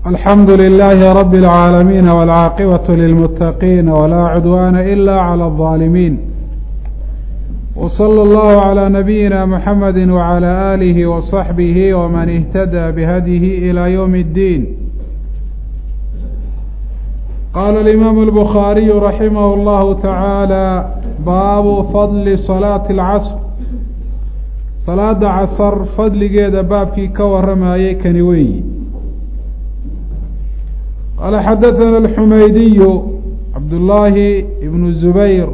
الحمد لله رب العالمين والعاقبة للمتقين ولا عدوان إلا على الظالمين، وصلى الله على نبينا محمد وعلى آله وصحبه ومن اهتدى بهديه إلى يوم الدين. قال الإمام البخاري رحمه الله تعالى: باب فضل صلاة العصر. صلاة عصر فضل جيد بابكي كورما يكنوي. قال حدثنا الحميدي عبد الله بن الزبير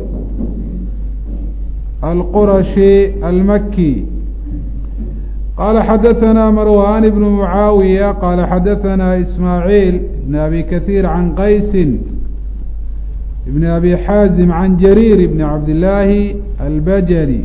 القرشي المكي قال حدثنا مروان بن معاوية قال حدثنا إسماعيل بن أبي كثير عن قيس بن أبي حازم عن جرير بن عبد الله البجلي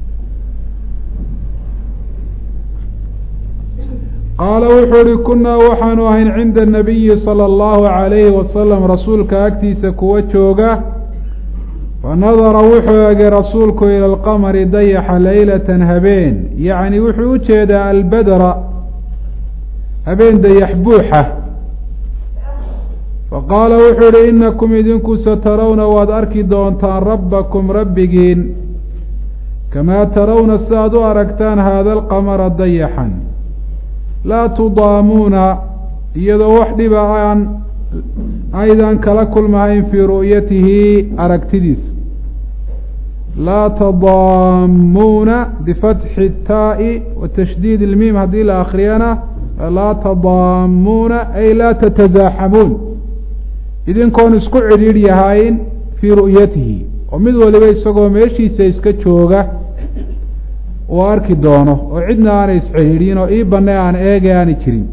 qaala wuxuu uhi kunaa waxaanu ahayn cinda الnabiyi salى اllahu عalayhi wasalam rasuulka agtiisa kuwa jooga fanadara wuxuu egay rasuulku ila alqamari dayaxa laylatan habeen, yacni wuxuu u jeedaa albedra habeen dayax buuxa. faqaala wuxuu uhi inakum idinku satarawna waad arki doontaan rabbakum rabbigiin kamaa tarawna si aad u aragtaan haada alqamara dayaxan laa tudaamuuna iyadoo wax dhiba aydan kala kulmahayn fii ru'yatihi aragtidiis. laa tadaamuuna bifatxi الtaa'i wa tashdiid اlmiim haddii la akriyana laa tadaamuuna ay laa tatasaaxamuun, idinkoon isku cidhiidh yahayn fii ru'yatihi, oo mid waliba isagoo meeshiisa iska jooga uu arki doono oo cidna aanay iscidhiidhin oo ii banne aan eege aani jirin.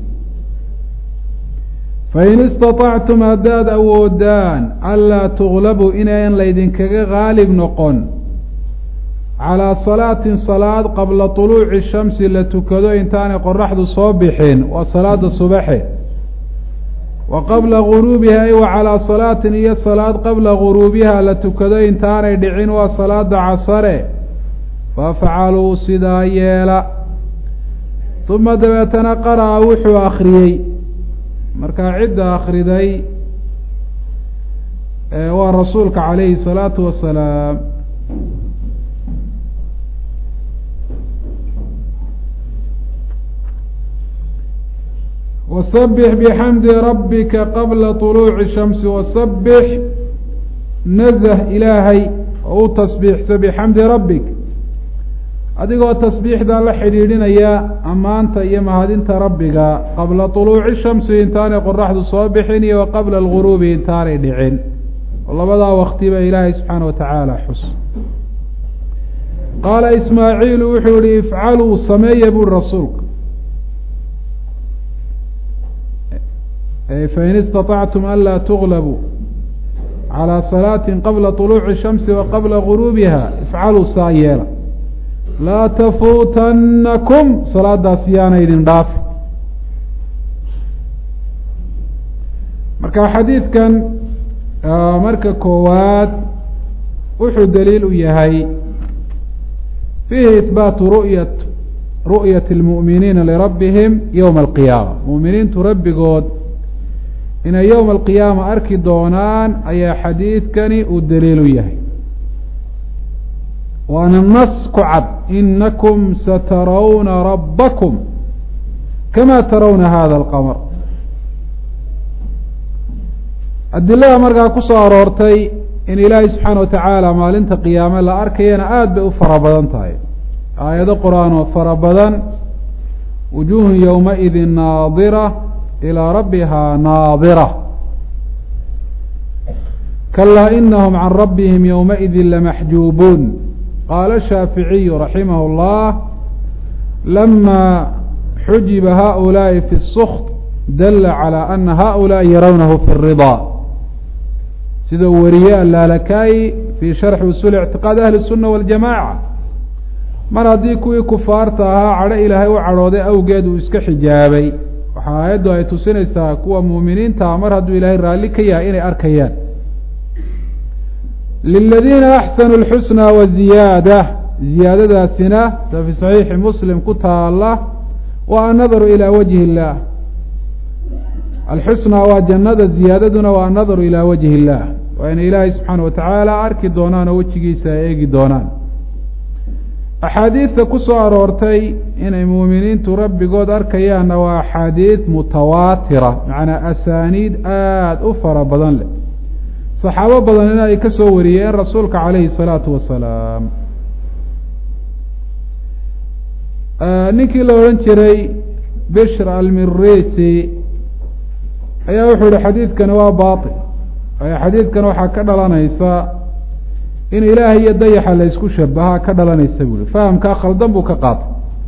fain istaطactum haddaad awoodaan anlaa tuglabuu inayn laydinkaga qaalib noqon calaa salaatin salaad qabla طuluuci shamsi la tukado intaanay qoraxdu soo bixin, waa salaada subaxe, wa qabla guruubiha ay wa calaa salaatin iyo salaad qabla guruubiha la tukado intaanay dhicin, waa salaada casare, fafcaluu sidaa yeela. uma dabeetana qara'a wuxuu akriyey, markaa cidda akhriday waa rasuulka calayhi الsalaatu wasalaam. wasabix bixamdi rabbika qabla طuluuci shamsi, wasabix nazh ilaahay oo u tasbiixso bixamdi rabbik adigoo tasbiixdaa la xidhiidhinaya ammaanta iyo mahadinta rabbiga qabla طuluuci shamsi intaanay qoraxdu soo bixin iyo wa qabla alguruubi intaanay dhicin, oo labadaa waktiba ilaahay subxaana wa tacaala xus. qaala ismaaciilu wuxuu yihi ifcaluu sameeya buri rasuulka, fain istaطactum anlaa tuglabuu calىa salaatin qabla طuluuci shamsi wa qabla guruubiha ifcaluu saa yeela, laa tafuutanakum salaadaas yaana idin dhaafi. marka xadiidkan marka koowaad wuxuu daliil u yahay fiihi ihbaatu ru'yati اlmu'miniina lirabbihim yowma alqiyaama, mu'miniintu rabbigood inay yowma alqiyaama arki doonaan ayaa xadiidkani uu daliil u yahay. waana nas ku cad inakum satarawna rabbakum kama tarawna hada alqamar. adilada markaa ku soo aroortay in ilaahay subxaana wa tacaala maalinta qiyaame la arkayana aada bay u fara badan tahay, aayado qur-aan oo fara badan. wujuuhun yowmaidin naadira ilaa rabbihaa naadira, kalaa inahum can rabbihim yowmaidin lamaxjuubuun. qaala الshaaficiyu raximah اllah lama xujiba haؤulaaءi fi الskt dala calى ana haؤulaaءi yarawnahu fi الriضا, sida uu wariyey alaalakaayi fii sharxi usuuli اctiqaad ahli الsuna waاljamaca. mar haddii kuwii kufaarta ahaa cadho ilaahay u cadhooday awgeed uu iska xijaabay, waxaa aayaddu ay tusinaysaa kuwa muuminiinta mar hadduu ilaahay raalli ka yahay inay arkayaan. liladiina axsanuu اlxusnى waziyaada, ziyaadadaasina sida fi saxiixi muslim ku taala waa annadaru ilaa wajhi اllah, alxusnى waa jannada ziyaadaduna waa annadaru ilaa wajhi اllah waa inay ilaahay subxaana watacaala arki doonaan oo wejigiisa ay eegi doonaan axaadiidta ku soo aroortay inay muuminiintu rabbigood arkayaanna waa axaadiid mutawaatira macnaa asaaniid aada u fara badan leh saxaabo badanina ay ka soo wariyeen rasuulka calayhi الsalaatu wasalaam ninkii la odhan jiray bishr almirisi ayaa wuxuu yihi xadiidkani waa baaطil waayo xadiidkan waxaa ka dhalanaysa in ilaahay iyo dayaxa la isku shabahaa ka dhalanaysa buu yihi fahamkaa khaldan buu ka qaatay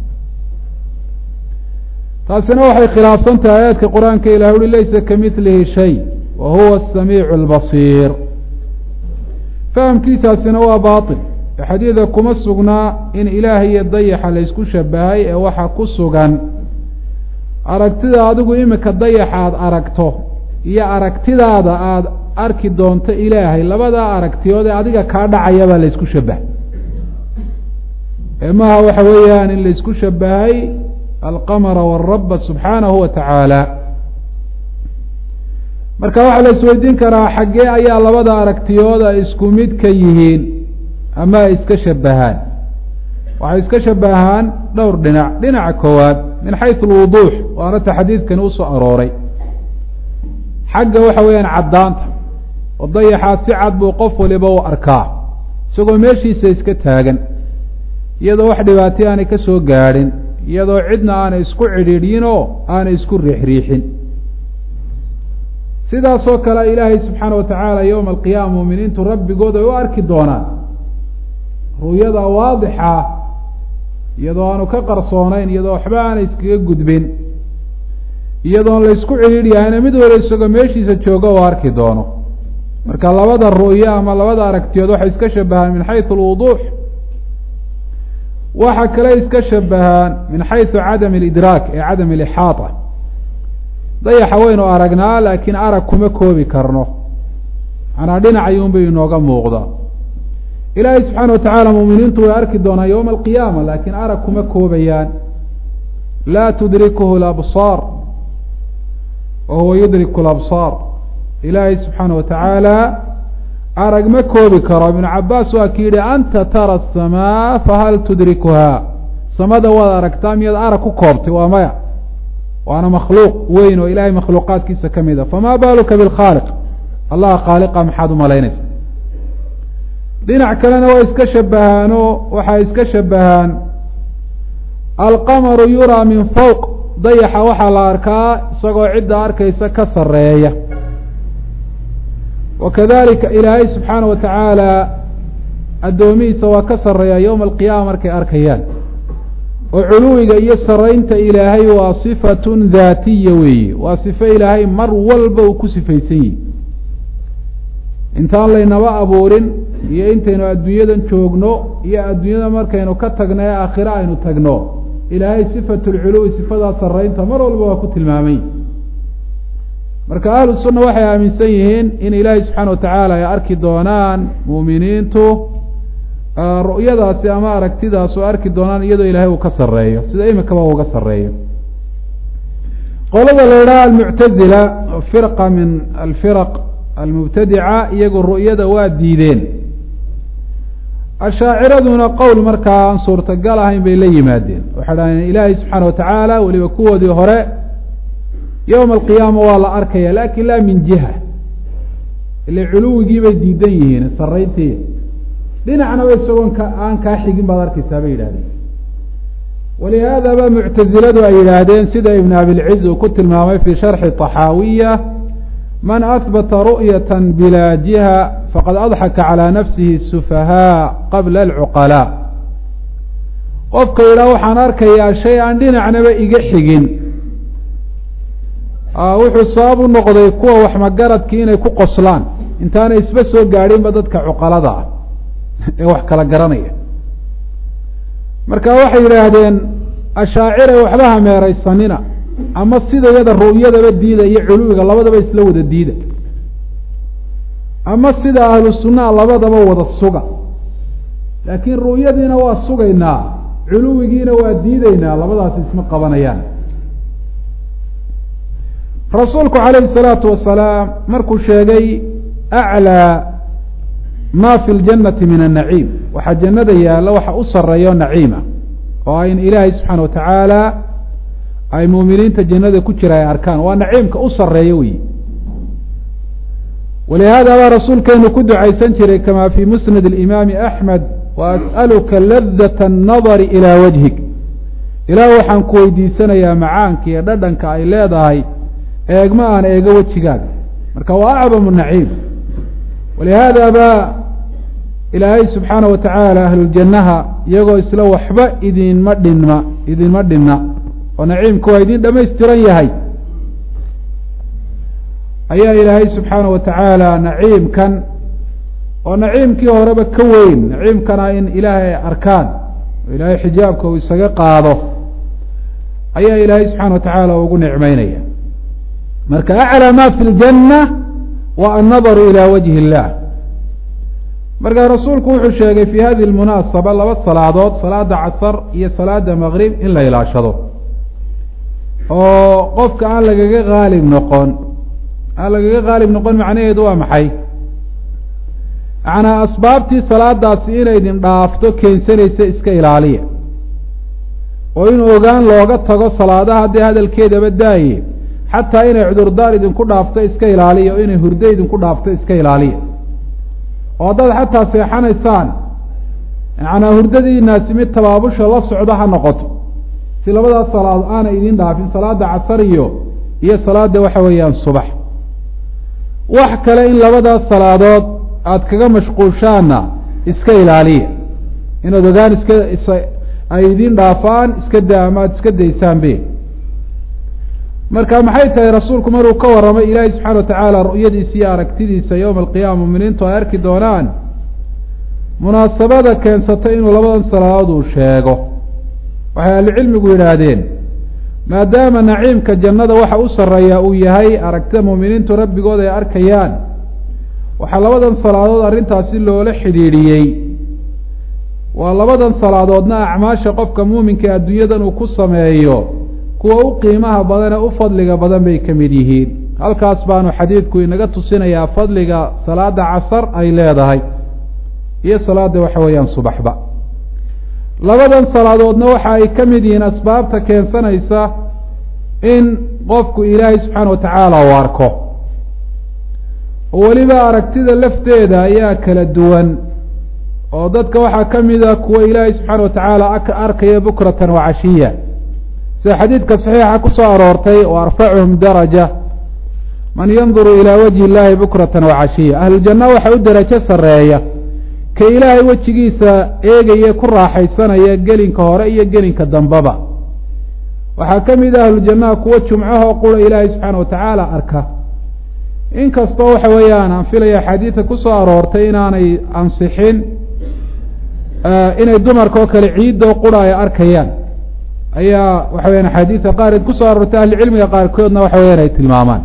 taasina waxay khilaafsan tahay aayaadka qur-aanka ilahi uri laysa kamilihi shay wa huwa الsamiicu اlbasiir fahamkiisaasina waa baaطil xadiida kuma sugnaa in ilaahay iyo dayaxa la isku shabahay ee waxa ku sugan aragtida adigu imika dayaxa aada aragto iyo aragtidaada aada arki doonto ilaahay labadaa aragtiyood ee adiga kaa dhacayabaa la isku shabahay maha waxa weeyaan in la isku shabahay alqamara wاraba subxaanahu wa tacaala marka waxaa la isweydiin karaa xaggee ayaa labada aragtiyooda isku mid ka yihiin ama ay iska shabahaan waxay iska shabahaan dhowr dhinac dhinaca koowaad min xayثu اlwuduux waana ta xadiidkani usoo arooray xagga waxa weeyaan caddaanta oo dayaxaa si cad buu qof waliba u arkaa isagoo meeshiisa iska taagan iyadoo wax dhibaatay aanay ka soo gaadhin iyadoo cidna aanay isku cidhiidhin oo aanay isku riixriixin sidaasoo kale ilaahay subxaana wa tacaala yowma alqiyaama muuminiintu rabbigood ay u arki doonaan ru'yada waadixa iyadoo aanu ka qarsoonayn iyadoo waxba aanay iskaga gudbin iyadoon la isku cidhiidhyahayna mid wala isagoo meeshiisa jooga oo arki doono marka labada ru'yo ama labada aragtiyood waxay iska shabahaan min xayثu اlwuduux waxa kale iska shabahaan min xayثu cadam اlidraak ee cadam اlixaaطa dayaxa waynu aragnaa laakiin arag kuma koobi karno manaa dhinacayuunbay inooga muuqda ilaahay subxaana watacaala muuminiintu way arki doonaan yowma alqiyaama laakiin arag kuma koobayaan laa tudrikuhu labsaar wa huwa yudriku labsaar ilaahay subxaana wa tacaala arag ma koobi karo ibnu cabaas waa ki yihi anta tara asamaa fahal tudrikuhaa samada waad aragtaa miyaad arag ku koobtay waa maya waana makhluuq weyn oo ilahay makhluuqaadkiisa ka mid a famaa baaluka bilkhaaliq allaha khaaliqa maxaad umalaynaysa dhinac kalena waa iska shabahaano waxay iska shabahaan alqamaru yuraa min fawq dayaxa waxaa la arkaa isagoo cidda arkaysa ka sareeya wakadalika ilaahay subxaana wa tacaala addoomihiisa waa ka sareeya yowma alqiyaama markay arkayaan oo culuwiga iyo saraynta ilaahay waa sifatun daatiya weeye waa sifo ilaahay mar walba uu ku sifaysan yihi intaan laynaba abuurin iyo intaynu adduunyadan joogno iyo adduunyada markaynu ka tagno ee aakhire aynu tagno ilaahay sifatu lculuwi sifadaa saraynta mar walba waa ku tilmaamay marka ahlu sunna waxay aaminsan yihiin in ilaahay subxaana wa tacaala ay arki doonaan muuminiintu ru'yadaasi ama aragtidaas oo arki doonaan iyadoo ilaahay uu ka sareeyo sida imikaba uga sareeyo qolada la idhaha almuctazila firqa min alfiraq almubtadica iyagu ru'yada waa diideen ashaaciraduna qowl markaa aan suurtagal ahayn bay la yimaadeen waxay dhahdeen ilaahay subxaana wa tacaala weliba kuwoodii hore yowma alqiyaama waa la arkaya lakin laa min jiha ila culuwigii bay diidan yihiin sarayntii dhinacnaba isagoon aan kaa xigin baad arkaysaa bay yidhahdeen walihaada ba muctaziladu ay yidhaahdeen sida ibn abilciz uu ku tilmaamay fi sharxi طaxaawiya man ahbata ru'yata bila jiha faqad adxaka calى nafsihi الsufahaa qabla alcuqalaa qofka yidhaha waxaan arkayaa shay aan dhinacnaba iga xigin wuxuu sabab u noqday kuwa waxmagaradkii inay ku qoslaan intaanay isba soo gaadhinba dadka cuqalada ah ee wax kala garanaya marka waxay yidhaahdeen ashaacira waxba hameeraysanina ama sidayada ru'yadaba diida iyo culuwiga labadaba isla wada diida ama sida ahlu sunnaha labadaba wada suga laakiin ru'yadiina waa sugaynaa culuwigiina waa diideynaa labadaasi isma qabanayaan rasuulku calayhi الsalaatu wasalaam markuu sheegay aclىa ma fi اljannati min الnaciim waxaa jannada yaalla waxa u sareeyo naciima oo in ilaahay subxaana watacaala ay muuminiinta jannada ku jira ay arkaan waa naciimka u sareeyo wey walihaada baa rasuulkeenu ku ducaysan jiray kama fi musnad اlimaami axmed waas'aluka ladaة الnadari ilىa wajhik ilaah waxaan ku weydiisanayaa macaanka iyo dhadhanka ay leedahay eegma aan eego wejigaaga marka waa acdamu naciim walihaada baa ilaahay subxaana wa tacaala ahluljannaha iyagoo isla waxba idinma dhinna oo naciimku waa idin dhamaystiran yahay ayaa ilaahay subxaana wa tacaala naciimkan oo naciimkii horeba ka weyn naciimkana in ilaahay ay arkaan oo ilaahay xijaabka uu isaga qaado ayaa ilaahay subxaana wa tacaala ugu nicmeynaya marka aclى ma fi اljanna wa annadaru ilى wajhi اllah markaa rasuulku wuxuu sheegay fi hadihi اlmunaasaba laba salaadood salaada casar iyo salaada maqrib in la ilaashado oo qofka aan lagaga haalib noqon macnaheedu waa maxay macnaa asbaabtii salaadaasi inay idin dhaafto keensanaysa iska ilaaliya oo in ogaan looga tago salaadaha haddii hadalkeedaba daaye xataa inay cudurdaar idinku dhaafto iska ilaaliya o inay hurdo idinku dhaafto iska ilaaliya oo haddaad xataa seexanaysaan macnaa hurdadiinaasi mid tabaabusha la socdo ha noqoto si labadaas salaadood aanay idin dhaafin salaada casar iyo salaada waxa weeyaan subax wax kale in labadaas salaadood aada kaga mashquushaana iska ilaaliya inaad ogaan ay idin dhaafaan iska daa ama aada iska daysaanbe marka maxay tahay rasuulku maruu ka warramay ilaahay subxaana wa tacaala ru'yadiisa iyo aragtidiisa yowma alqiyaama muminiintu ay arki doonaan munaasabada keensatay inuu labadan salaadood uu sheego waxay ahlucilmigu yidhaahdeen maadaama naciimka jannada waxa u sarreeyaa uu yahay aragtida muuminiintu rabbigood ay arkayaan waxaa labadan salaadood arrintaasi loola xidhiidhiyey waa labadan salaadoodna acmaasha qofka muuminka adduunyadan uu ku sameeyo kuwa u qiimaha badan ee u fadliga badan bay ka mid yihiin halkaas baanu xadiidku inaga tusinayaa fadliga salaada casar ay leedahay iyo salaada waxa weeyaan subaxba labadan salaadoodna waxa ay ka mid yihiin asbaabta keensanaysa in qofku ilaahay subxaana wa tacaala uu arko oo weliba aragtida lafteeda ayaa kala duwan oo dadka waxaa ka mida kuwa ilaahay subxaana wa tacaala arkaya bukratan wa cashiya sida xadiidka saxiixa ku soo aroortay wa arfacuhum daraja man yanduru ilaa wajhi illaahi bukratan wa cashiya ahlujanna waxa u derajo sarreeya ka ilaahay wejigiisa eegaya ku raaxaysanaya gelinka hore iyo gelinka dambaba waxaa ka mid ah ahlujannaha kuwa jumcahoo qura ilaahay subxaana wa tacaala arka inkastoo waxa weeyaan aan filaya xadiidka ku soo aroortay inaanay ansixin inay dumarka oo kale ciidoo qura ay arkayaan ayaa waxa weyaan axaadiidka qaarkeed kusoo aroortay ahlucilmiga qaarkoodna waxa weyaan ay tilmaamaan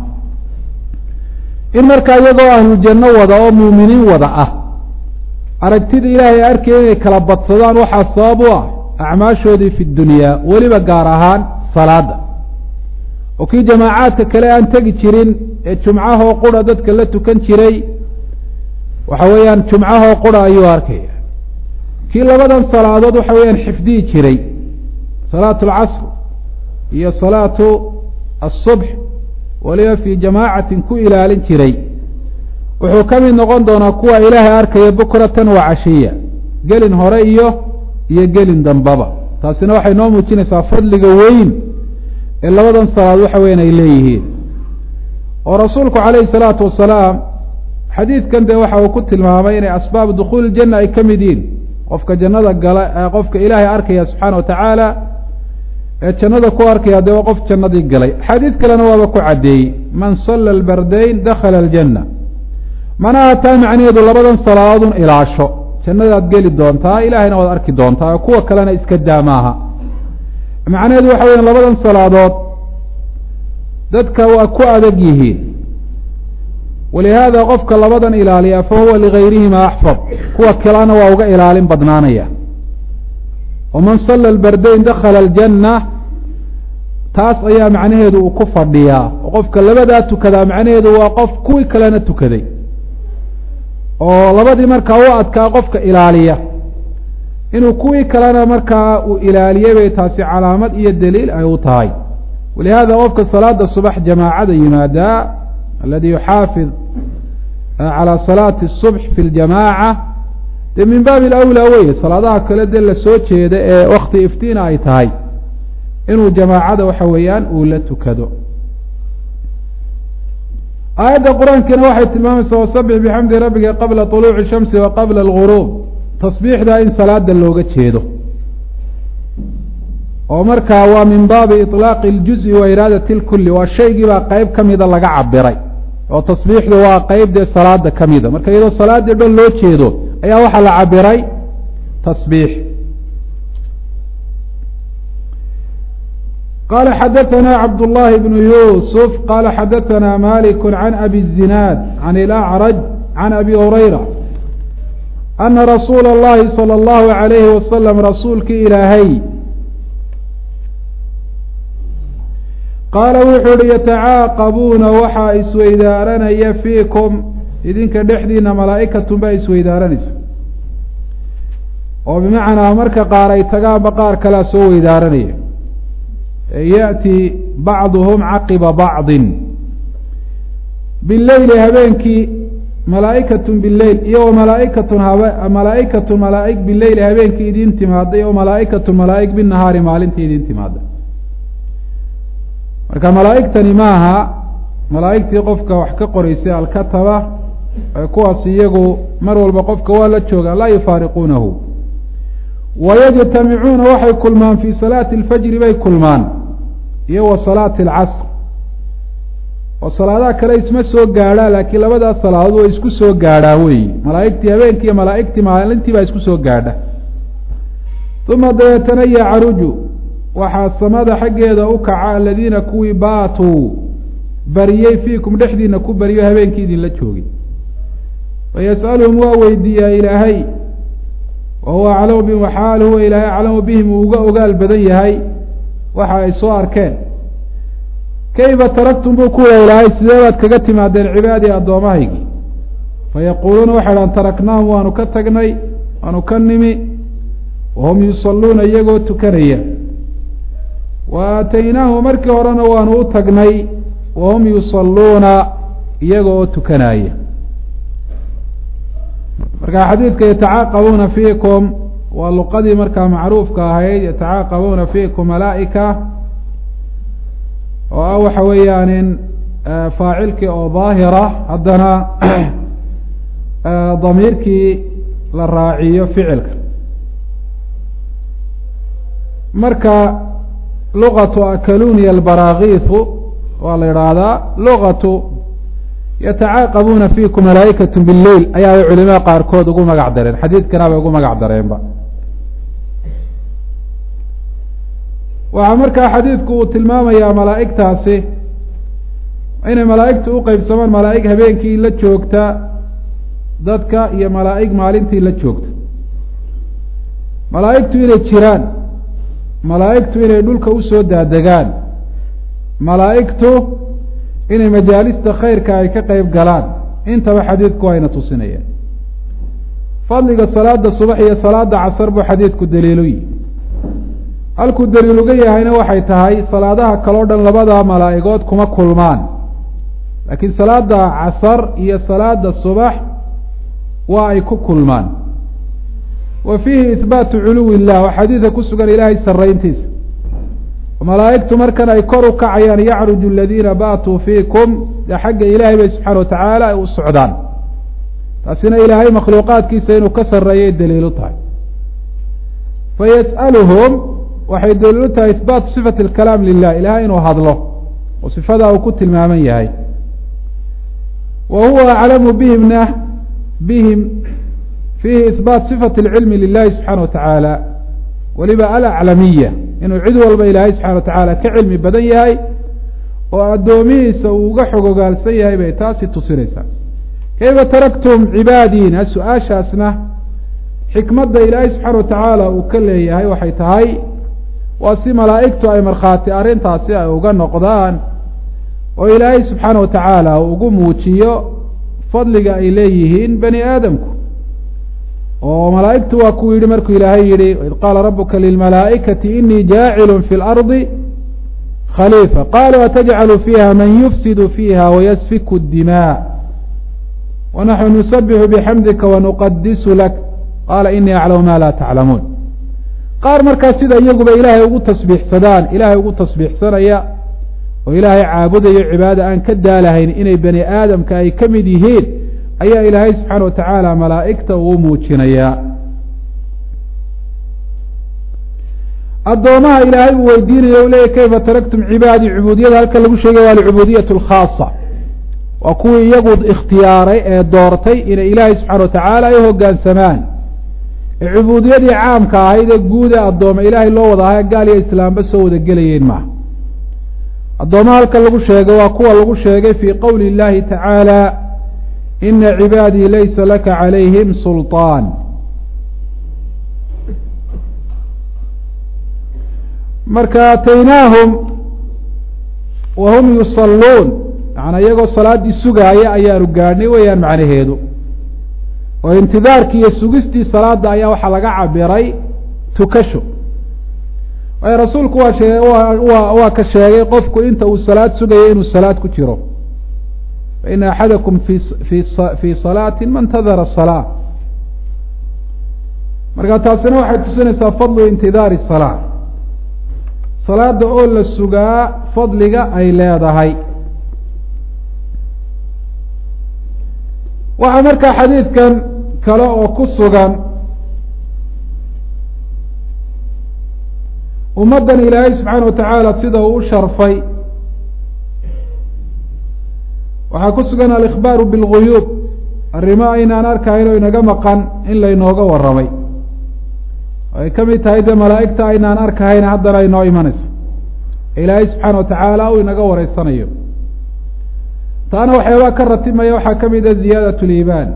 in markaa iyagoo ahlujanno wada oo muuminiin wada ah aragtida ilaahay arkaya inay kala badsadaan waxaa sabab u ah acmaashoodii fi dunyaa weliba gaar ahaan salaada oo kii jamaacaadka kale aan tegi jirin ee jumcahoo qura dadka la tukan jiray waxa weeyaan jumcahoo qura ayuu arkaya kii labadan salaadood waxa weeyaan xifdihi jiray salaatu alcasr iyo salaatu asubx waliba fii jamaacatin ku ilaalin jiray wuxuu ka mid noqon doonaa kuwa ilaahay arkaya bukratan wa cashiya gelin hore iyo gelin dambaba taasina waxay noo muujinaysaa fadliga weyn ee labadan salaad waxa weyan ay leeyihiin oo rasuulku calayhi salaatu wasalaam xadiidkan dee waxa uu ku tilmaamay inay asbaabu dukhuuli iljanna ay ka mid yihiin qofka jannada gala qofka ilaahay arkaya subxaana wa tacaala ee jannada ku arkaya dee waa qof jannadii galay xadiid kalena waaba ku caddeeyey man salla albardayn dakhala aljanna manaha taa macnaheedu labadan salaadoodun ilaasho jannadaad geli doontaa ilaahayna waad arki doontaa oo kuwa kalena iska daa maaha macnaheedu waxa weya labadan salaadood dadka waa ku adag yihiin walihaada qofka labadan ilaaliya fa huwa ligayrihima axfad kuwa kalena waa uga ilaalin badnaanaya waman salla albardayn dakhala aljanna taas ayaa macnaheedu uu ku fadhiyaa oo qofka labadaa tukadaa macnaheedu waa qof kuwii kalena tukaday oo labadii markaa u adkaa qofka ilaaliya inuu kuwii kalena markaa uu ilaaliyey bay taasi calaamad iyo daliil ay u tahay walihada qofka salaada subax jamaacada yimaadaa aladi yuxaafid calى salaati الصubx fi اljamaaca dee min baabi اlawlaa weye salaadaha kale dee lasoo jeeda ee wakti iftiina ay tahay inuu jamaacada waxa weeyaan uu la tukado aayadda qur-aankiina waxay tilmaamaysaa wasabix bixamdi rabbika qabla طuluuci الshamsi wa qabla اlguruub tasbiixda in salaada looga jeedo oo markaa waa min baabi iطlaaqi اljuزءi wa iraadati اlkuli waa shaygii baa qeyb kamida laga cabiray oo tasbiixdu waa qeyb dee salaada kamida marka iyadoo salaadii dhan loo jeedo ayaa waxaa la cabiray tasbiix qala xadaثna cabd الlahi bn yusf qala xadaثna malik can abi الzinaad can اlأcraj can abi hurayra ana rasuula اllahi salى اllahu عalayhi wasalam rasuulkii ilaahay qaala wuxuu uhi yatacaaqabuuna waxaa isweydaaranaya fiikum idinka dhexdiina malaa'ikatun baa isweydaaranaysa oo bimacnaa marka qaar ay tagaanba qaar kalea soo weydaaranaya ya'ti bacduhum caqiba bacdin bileyli habeenkii malaa'ikatun bileyl iyo wa malaa'ikatun malaa'ig bileyli habeenkii idin timaada iyo malaa'ikatun malaa'ig binahaari maalintii idin timaada marka malaa'igtani maaha malaa'igtii qofka wax ka qoraysay alkataba kuwaas iyagu mar walba qofka waa la joogaan laa yufaariquunahu wayajtamicuuna waxay kulmaan fii salaati اlfajri bay kulmaan iyo wa salaati اlcasr oo salaadaha kale isma soo gaadhaa laakiin labadaas salaadood way isku soo gaadhaa weyi malaa'igtii habeenkii iyo malaa'igtii maalintii baa isku soo gaadha uma dabeetana yacruju waxaa samada xaggeeda u kaca aladiina kuwii baatuu bariyey fiikum dhexdiina ku bariyo habeenkii idinla joogay fayas'aluhum waa weydiiyaa ilaahay wa huwa aclamu bihim waxaal huwa ilaahay aclamu bihim uu uga ogaal badan yahay waxa ay soo arkeen kayfa taraktum buu ku yihi ilaahay sidee baad kaga timaadeen cibaadii addoomahaygii fayaquuluuna waxay dhahan taraknaahum waanu ka tagnay waanu ka nimi wahum yusalluuna iyagoo tukanaya wa aataynaahu markii horena waanu u tagnay wahum yusalluuna iyaga oo tukanaya marka xadiidka yatacaaqabuuna fiikum waa luqadii markaa macruufka ahayd yatacaaqabuuna fiikum malaa'ika oo ah waxa weeyaanin faacilkii oo daahira haddana damiirkii la raaciyo ficilka marka luqatu akaluniya albaraakiisu waa la idhaahdaa luqatu yatacaaqabuuna fiikum malaa'ikatu bileyl ayaa ay culimada qaarkood ugu magac dareen xadiidkana bay ugu magac dareenba waxaa markaa xadiidku uu tilmaamayaa malaa'igtaasi inay malaa'igtu u qeybsamaan malaa'ig habeenkii la joogta dadka iyo malaa'ig maalintii la joogta malaa'igtu inay jiraan malaa'igtu inay dhulka usoo daadegaan malaa'igtu inay majaalista khayrka ay ka qeyb galaan intaba xadiidku ayna tusinayaan fadliga salaada subax iyo salaada casar buu xadiidku daliilu yihi halkuu daliil uga yahayna waxay tahay salaadaha kaleo dhan labada malaa'igood kuma kulmaan laakiin salaada casar iyo salaada subax waa ay ku kulmaan wa fiihi ihbaatu culuwi illah waa xadiidka ku sugan ilaahay sarayntiisa malaa'igtu markan ay kor u kacayaan yacruju aladiina baatuu fiikum dee xagga ilaahay bay subxaana watacaala ay u socdaan taasina ilaahay makhluuqaadkiisa inuu ka sarreeyay daliilu tahay fayas'aluhum waxay daliilu tahay ihbaatu sifati alkalaam lilah ilahay inuu hadlo oo sifadaa uu ku tilmaaman yahay wa huwa aclamu bihim fiihi ihbaat sifati alcilmi lilahi subxaana watacaala weliba alaclamiya inuu cid walba ilaahay subxana watacaala ka cilmi badan yahay oo addoomihiisa uu uga xogogaalsan yahay bay taasi tusinaysaa kayfa taraktum cibaadiina su-aashaasna xikmadda ilaahay subxaana watacaala uu ka leeyahay waxay tahay وسي ملائكته أي مرخاتي أرنتا سي أوغا نقضان وإلهي سبحانه وتعالى وقموتيو فضلك إليهين بني آدمكم وملائكته وكوير مركو إلهي إذ قال ربك للملائكة إني جاعل في الأرض خليفة قالوا وتجعل فيها من يفسد فيها ويسفك الدماء ونحن نسبح بحمدك ونقدس لك قال إني أعلم ما لا تعلمون قال مركز سيدا يقول إلهي يقول تصبيح سدان إلهي يقول تصبيح سريا وإلهي عابد عبادة أن كدالهين إني بني آدم كأي كمديهين أي إلهي سبحانه وتعالى ملائكته وموتشنيا الضوماء إلهي ويدين يولي كيف تركتم عبادي عبودية هل كلموا شيء والعبودية الخاصة وكوي يقود اختياري دورتي إلى إلهي سبحانه وتعالى يهقان سمان عبودية عام كاهيدة قودة الضوماء إلهي الله وضعها قال يا إسلام بس هو دقليين معه الضوماء هل كلموا شيء وكوى لغو شيء في قول الله تعالى إن عبادي ليس لك عليهم سلطان مركاتيناهم وهم يصلون يعني يقول صلاة السجاية أي رجاني ويان معنى هذا وانتظارك يسجستي صلاة أي وحلقة عبري تكشو ويا رسولك وكشاي قفك أنت والصلاة سجايين والصلاة كتيرو فإن أحدكم في صلاة ما انتظر الصلاة مركاتاسنا واحد تسنى فضل انتظار الصلاة صلاة أول السجاء فضلك أي لا ضهي وعمرك حديث كان كلا وكسجا ومدن إلهي سبحانه وتعالى صده وشرفي وحكسجنا الإخبار بالغيوب الرماء إن أنا أركعينه إنجمقا إلا إنه والرمي كم يتهيد ملائكة إن أنا أركعين عدل إنه إيمانس إلهي سبحانه وتعالى وإنه وريسانيه تانا وحيوا كرت ما يوحى كم إذا زيادة الإيمان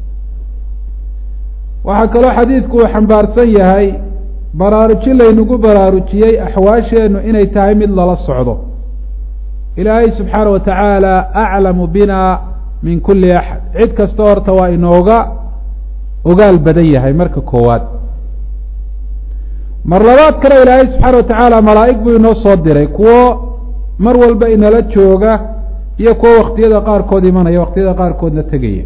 وحكى له حديثك وحنبار سيهاي براروتشي لينقو براروتشي أحواشي إنه إنه يتعامل الله الصعوده إلهي سبحانه وتعالى أعلم بنا من كل أحد عد كستور توا إنوغا وقال بديه هاي مركة كواد مرلوات كرا إلهي سبحانه وتعالى ملائك بينو صدري كو مرول بين لتشوغا يكو وقت يدا قار كود إيمانا يا وقت يدا قار كود نتقيه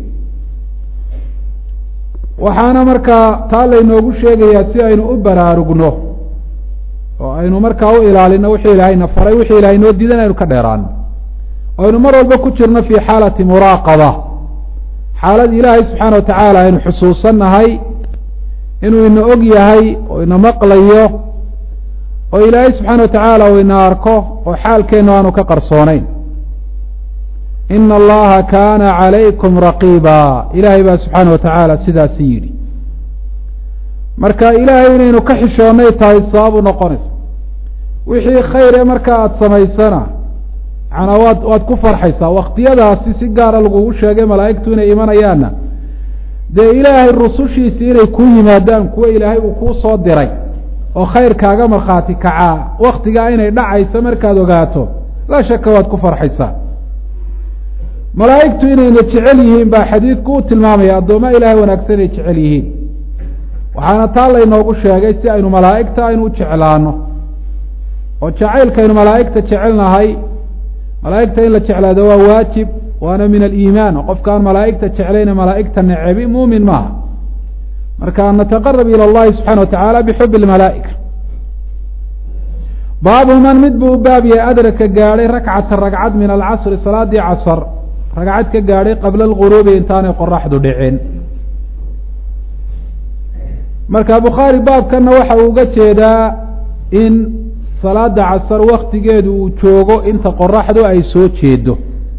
وحانا مركة تالي إنوغو شيغي ياسي إنو أبرارغنو aynu markaa u ilaalino wixii ilaahayna faray wixii ilaahay noo diidan aynu ka dheeraano aynu mar walba ku jirno fi xaalati muraaqaba xaalad ilaahay subxaana wa tacaala aynu xusuusannahay inuu ina og yahay oo ina maqlayo oo ilaahay subxaana wa tacaala uu ina arko oo xaalkeenu aanu ka qarsoonayn ina allaha kaana calaykum raqiiba ilaahay baa subxaana wa tacaala sidaasi yidhi marka ilaahay inaynu ka xishoonnay tahay sabab u noqonaysa wixii khayr ee markaa aada samaysana macnaa waad ku farxaysaa waqtiyadaasi si gaara lagugu sheegay malaa'igtu inay imanayaanna dee ilaahay rusushiisii inay kuu yimaadaan kuwa ilaahay uu kuu soo diray oo khayr kaaga markhaati kacaa waktigaa inay dhacayso markaad ogaato laa shaka waad ku farxaysaa malaa'igtu inayna jecel yihiin baa xadiidku u tilmaamaya addooma ilaahay wanaagsan inay jecel yihiin waxaana taa laynoogu sheegay si aynu malaa'igta aynu u jeclaano oo jacaylkaynu malaa'igta jecelnahay malaa'igta in la jeclaado waa waajib waana min aliimaan oo qofkaan malaa'igta jeclayna malaa'igta necebi muumin maaha marka an nataqarab ila allahi subxana wa tacaala bixubi lmalaa'ika baabu man mid buu u baab yahay adraka gaadhay rakcata ragcad min alcasri salaadii casr ragcad ka gaadhay qabla alguruubi intaanay qoraxdu dhicin marka bukhaari baabkana waxa uu uga jeedaa in salaada casar waktigeedu uu joogo inta qoraxdu ay soo jeedo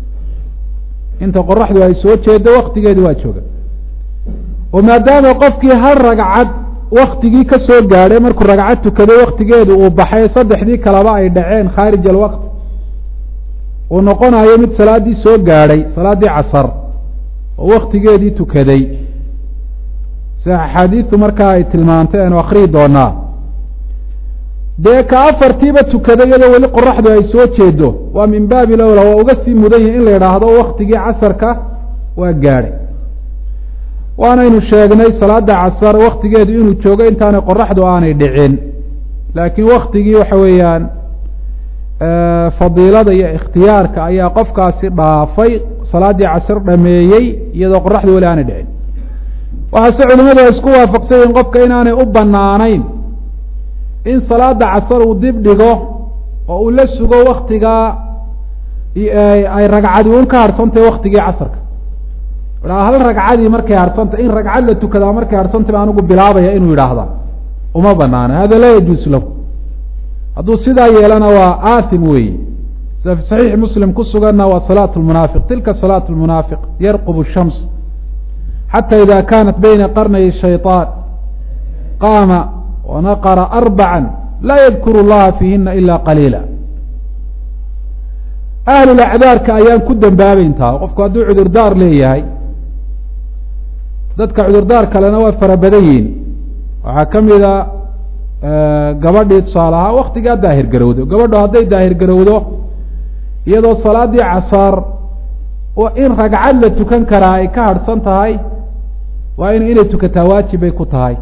waktigeedu waa jooga oo maadaama qofkii hal ragcad waktigii ka soo gaadhay markuu ragcad tukaday waktigeedu uu baxay saddexdii kaleba ay dhaceen khaarij alwaqt uu noqonayo mid salaadii soo gaadhay salaadii casar oo waktigeedii tukaday sida axaadiistu markaa ay tilmaantay aynu akriyi doonaa dee ka afartiiba tukada iyadoo weli qoraxdu ay soo jeedo waa min baabi lowla waa uga sii mudan yahi in la yidhaahdo waktigii casarka waa gaadhay. waanaynu sheegnay salaada casar waktigeedu inuu joogo intaanay qoraxdu aanay dhicin, laakiin waktigii waxa weeyaan fadiilada iyo ikhtiyaarka ayaa qofkaasi dhaafay salaaddii casar dhameeyey iyadoo qoraxdu weli aanay dhicin. waxaase culimadu ay isku waafaqsan yihiin qofka inaanay u banaanayn in salaada casar uu dib dhigo oo uu la sugo waktigaa ay ragcadi un ka harhsantahy waktigii casarka. hal ragcadii markay harhsantah in ragcad la tukadaa markay harhsantah anigu bilaabaya inuu yidhaahda uma banaana, hada laa yajuus lahu. hadduu sidaa yeelana waa aathim weeye. sida fi saxiixi muslim ku suganna waa salaat lmunaafiq, tilka salaat lmunaafiq yarqubu shams xata ida kanat bayna qarnay shayطaan qaama wanaqara arbaca laa yadkuru llaha fiihina ila qaliila. ahlulacdaarka ayaan ku dembaabeyntaa qofku hadduu cudurdaar leeyahay. dadka cudurdaar kalena waa fara badan yihin. waxaa ka mida gabadhii tusaale ahaa waktigaa daahir garowdo. gabadho hadday daahir garowdo iyadoo salaadii casaar in ragcad la tukan karaa ay ka harhsan tahay, waa inay tukataa waajib bay ku tahay.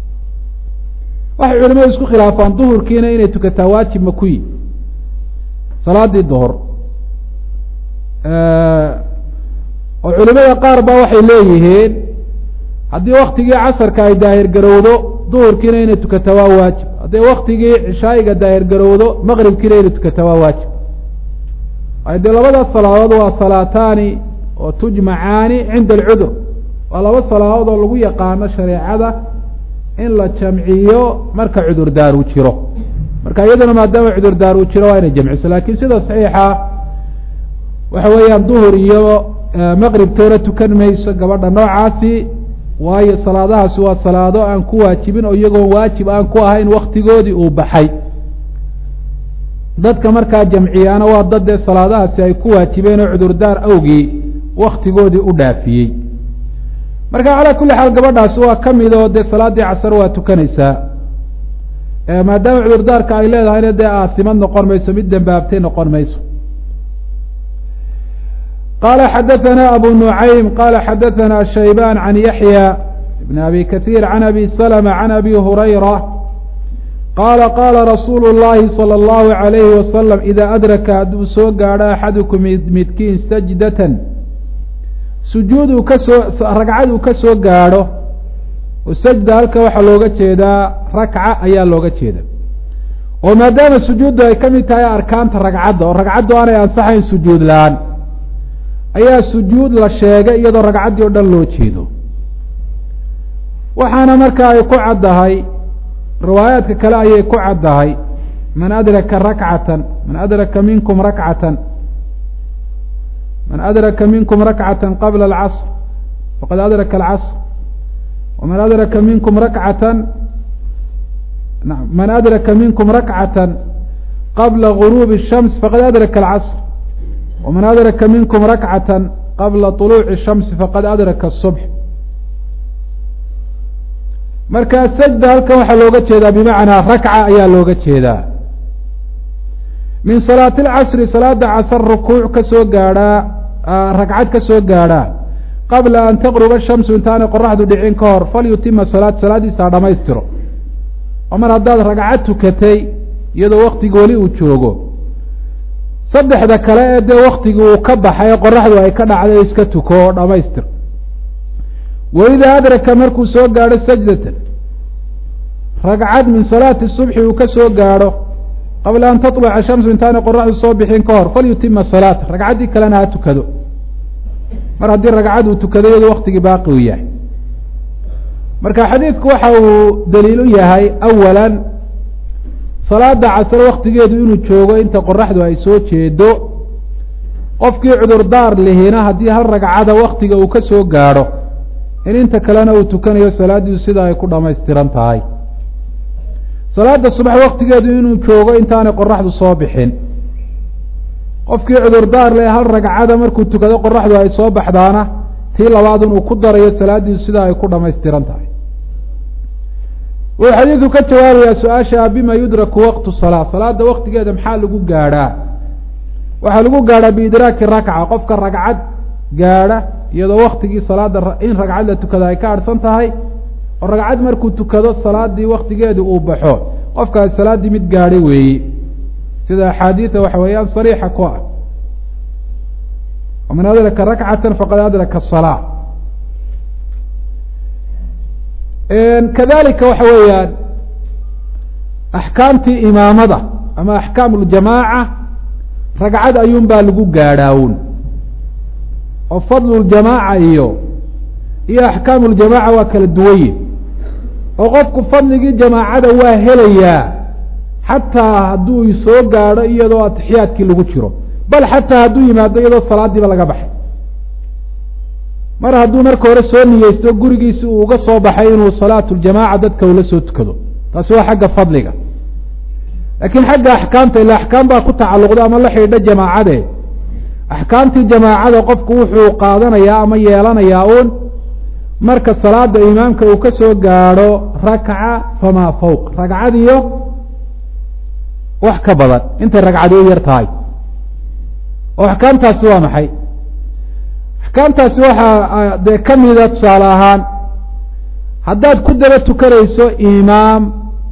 waxay culimadu isku khilaafaan duhurkiina inay tukataa waajib ma kuyi salaadii duhur. oo culimada qaar ba waxay leeyihiin haddii waktigii casarka ay daahir garowdo duhurkiina inay tukataa waa waajib, hadday waktigii cishaa'iga daahir garowdo maqribkiina inay tukataa waa waajib. dee labadaas salaadood waa salaataani oo tujmacaani cinda alcudur, waa laba salaadood oo lagu yaqaano shareecada in la jamciyo marka cudurdaar uu jiro. marka iyaduna maadaama cudurdaar uu jiro waa inay jamciso, laakiin sida saxiixa waxa weeyaan duhur iyo maqrib toona tukan mayso gabadha noocaasi, waayo salaadahaasi waa salaado aan ku waajibin oo iyagoo waajib aan ku ahayn waktigoodii uu baxay. dadka markaa jamciyaana waa dad dee salaadahaasi ay ku waajibeen oo cudurdaar awgii waktigoodii u dhaafiyey. marka calaa kulli xaal gabadhaasi waa ka mid oo dee salaaddii casar waa tukanaysaa, maadaama cudurdaarka ay leedahayna dee aasimad noqon mayso, mid dembaabtay noqon mayso. qala xadaثna abu nuعaym qala xadaثna shaybaan can yaحya bn abi kaثيir can abi slma can abi hurayra qaala qaala rasuulu الlahi salى الlahu عalayhi wasalam ida adraka hadduu soo gaadho axadukum midkiin sajdatan sujuud uu kasoo ragcad uu ka soo gaadho. oo sajda halka waxaa looga jeedaa rakca ayaa looga jeeda, oo maadaama sujuuddu ay ka mid tahay arkaanta ragcadda oo ragcaddu aanay ansaxayn sujuud la-aan, ayaa sujuud la sheegay iyadoo ragcaddii o dhan loo jeedo. waxaana markaa ay ku caddahay riwaayaadka kale ayay ku caddahay man adraka rakcatan man adraka minkum rakcatan man adraka minkum rakcatan qabla alcasr faqad adraka alcasr waman adraka minkum rakcatan man adraka minkum rakcatan qabla guruubi الshams faqad adraka alcasr waman adraka minkum rakcatan qabla طuluuci الshamsi faqad adraka الصubx. marka sajda halkan waxaa looga jeedaa bimacnaa rakca ayaa looga jeedaa. min salaati اlcasri salaada casr rukuuc ka soo gaadhaa ragcad ka soo gaadhaa qabla an taqruba shamsu intaanay qoraxdu dhicin ka hor falyutima salaadiisa ha dhamaystiro. oo mar haddaad ragcad tukatay iyadoo waktiga weli uu joogo, saddexda kale ee dee waktigii uu ka baxay ee qoraxdu ay ka dhacday iska tuko oo dhamaystir. waidaa adraka markuu soo gaadho sajdatan ragcad min salaati subxi uu ka soo gaadho qabla an taطlaca shamsu intaanay qoraxdu soo bixin ka hor falyutima salaata ragcaddii kalena ha tukado. mar haddii ragcad uu tukado iyadoo waktigii baaqi uu yahay. marka xadiidku waxa uu daliil u yahay awalan salaada casr waktigeedu inuu joogo inta qoraxdu ay soo jeedo. qofkii cudurdaar lihina haddii hal ragcada waktiga uu ka soo gaadho in inta kalena uu tukanayo salaadiisu sida ay ku dhamaystiran tahay. salaada subax waktigeedu inuu joogo intaanay qoraxdu soo bixin. qofkii cudurdaar leh hal ragcada markuu tukado qoraxdu ay soo baxdaana tii labaad inuu ku darayo salaadiisu sida ay ku dhamaystiran tahay. وحديث كتوار يا سؤاشا بما يدرك وقت الصلاة صلاة وقت كذا محل لقو قارا وحل لقو قارا بإدراك الركعة قفك الركعة قارا يدا وقت كي صلاة إن ركعة لتكذا كار سنتهاي الركعة مركو تكذا الصلاة دي وقت كذا أوبحو قفك الصلاة دي متقاري وي سيدا حديثة وحويان صريحة كوا ومن أدرك ركعة فقد أدرك الصلاة كذلك وحويان أحكامتي إمامة أما أحكام الجماعة رقعد أيوم بالغو قاراون وفضل الجماعة هي أحكام الجماعة وكال الدوية وقفك فضل الجماعة واهليا حتى هدو يسوق قارا إيضا تحيات كي لغو بل حتى هدو يمادا إيضا الصلاة دي بلغا بحي mar hadduu marka hore soo niyeysto gurigiisa uu uga soo baxay inuu salaatu ljamaaca dadka ula soo tukado taasi waa xagga fadliga laakiin xagga axkaamta ilaa axkaam baa ku tacalluqda ama la xidhiidha jamaacade axkaamtii jamaacada qofku wuxuu qaadanayaa ama yeelanayaa uun marka salaada imaamka uu ka soo gaadho rakca famaa fawq ragcadiyo wax ka badan intay ragcadi u yar tahay oo axkaamtaasi waa maxay axkaamtaasi waxaa dee ka mida tusaale ahaan haddaad ku daba tukanayso imaam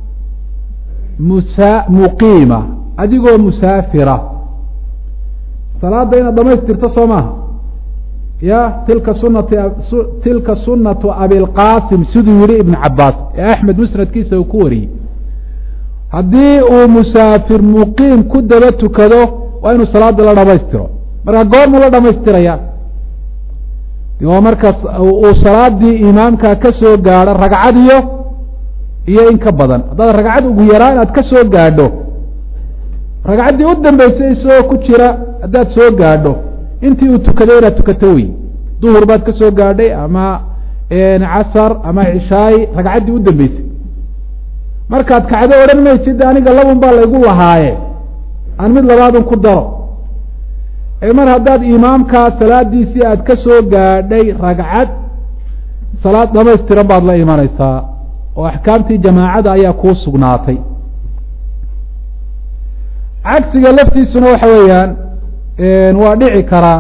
muqiima adigoo musaafira salaada inaad dhamaystirto soo maaha ya tilka sunatu abilqasim siduu yihi ibn cabaas ee axmed musnadkiisa uu ku wariyey haddii uu musaafir muqiim ku daba tukado waa inuu salaada la dhamaystiro marka goormuu la dhamaystiraya waa markaas uu salaadii imaamka ka soo gaadho ragcadiyo iyo in ka badan haddaad ragcad ugu yaraa inaad ka soo gaadho ragcaddii u dambeysay isagoo ku jira haddaad soo gaadho intii uu tukaday inaad tukato wey duhur baad ka soo gaadhay ama casar ama cishaayi ragcaddii u dambeysay markaad kacdo odhan maysid aniga labun baa laygu lahaaye aan mid labaadun ku daro mar haddaad imaamka salaadiisii aad ka soo gaadhay ragcad salaad dhamaystiran baad la imanaysaa oo axkaamtii jamaacada ayaa kuu sugnaatay cagsiga laftiisuna waxa weeyaan waa dhici karaa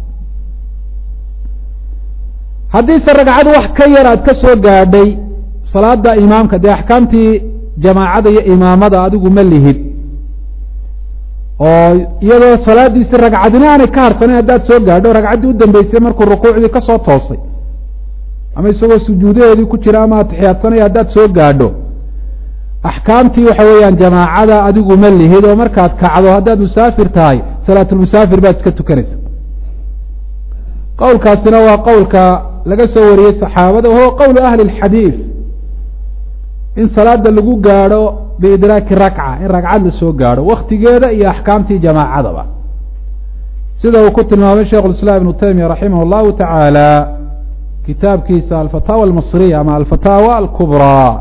haddiise ragcad wax ka yar aad ka soo gaadhay salaada imaamka dee axkaamtii jamaacada iyo imaamada adigu ma lihid oo iyadoo salaadiisi ragcadina aanay ka harsanin haddaad soo gaadho ragcaddii u dambeysay markuu rukuucdii kasoo toosay ama isagoo sujuudaheedii ku jira ama atixiyaadsanaya haddaad soo gaadho axkaamtii waxa weeyaan jamaacada adigu ma lihid oo markaad kacdo haddaad musaafir tahay salaatulmusaafir baad iska tukanaysa qowlkaasina waa qowlka laga soo wariyey saxaabada wahuwa qowlu ahli اlxadiid in salaada lagu gaadho biidraaki rakca in ragcad la soo gaadho waktigeeda iyo axkaamtii jamaacadaba sida uu ku tilmaamay sheikh اiسlاm ibnu taymiya raximah اllahu taعaalى kitaabkiisa alfataawa almasriya ama alfataawa alkubrىa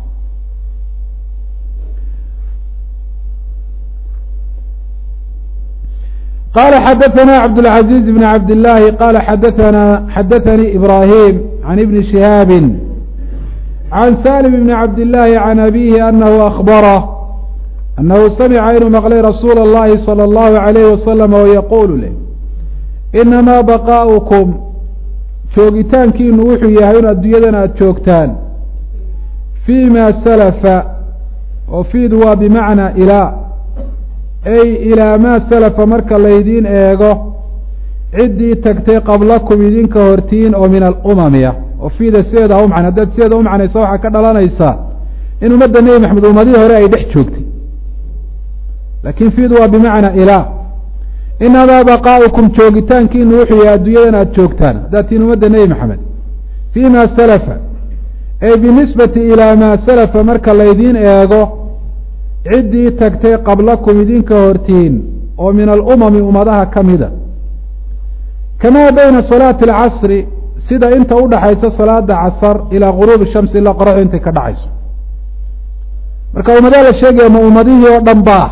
qala xadaثna cabdالعaزيز بn cabd الlahi qala xadaثnii ibrahim عan ibni شihaabi عن سالم بن عبد الله عن أبيه أنه أخبره أنه سمع inuu مقلay رsuuل اللhi صلى الله عليه وسلم ويقول leh إنما بقاؤكم joogitaankiinu wuxuu yahay in adduunyadan aad joogtaan فيma سلفa oo fiidu waa بمعنى ilaa ay ilىa ma سلفa marka laydiin eego ciddii tagtay qablakum idinka hortiin oo min الأmمya oo fiida sideeda u macna haddaad sideeda u macnaysa waxaa ka dhalanaysaa in ummadda nebi maxamed ummadihii hore ay dhex joogtay laakiin fiidu waa bimacnaa ilaa inamaa baqaa'ukum joogitaankiinu wuxuu yahay adduunyadan aada joogtaan haddaad tihiin ummadda nebi maxamed fiima salafa ay binisbati ilaa maa salafa marka laydiin eego ciddii tagtay qablakum idinka hortiin oo min alumami ummadaha ka mida kamaa bayna salaati alcasri sida inta u dhaxaysa salaada casar ilaa guruubi shamsi ilaa qoraxdu intay ka dhacayso marka ummadaha la sheegaya ma ummadihii oo dhan ba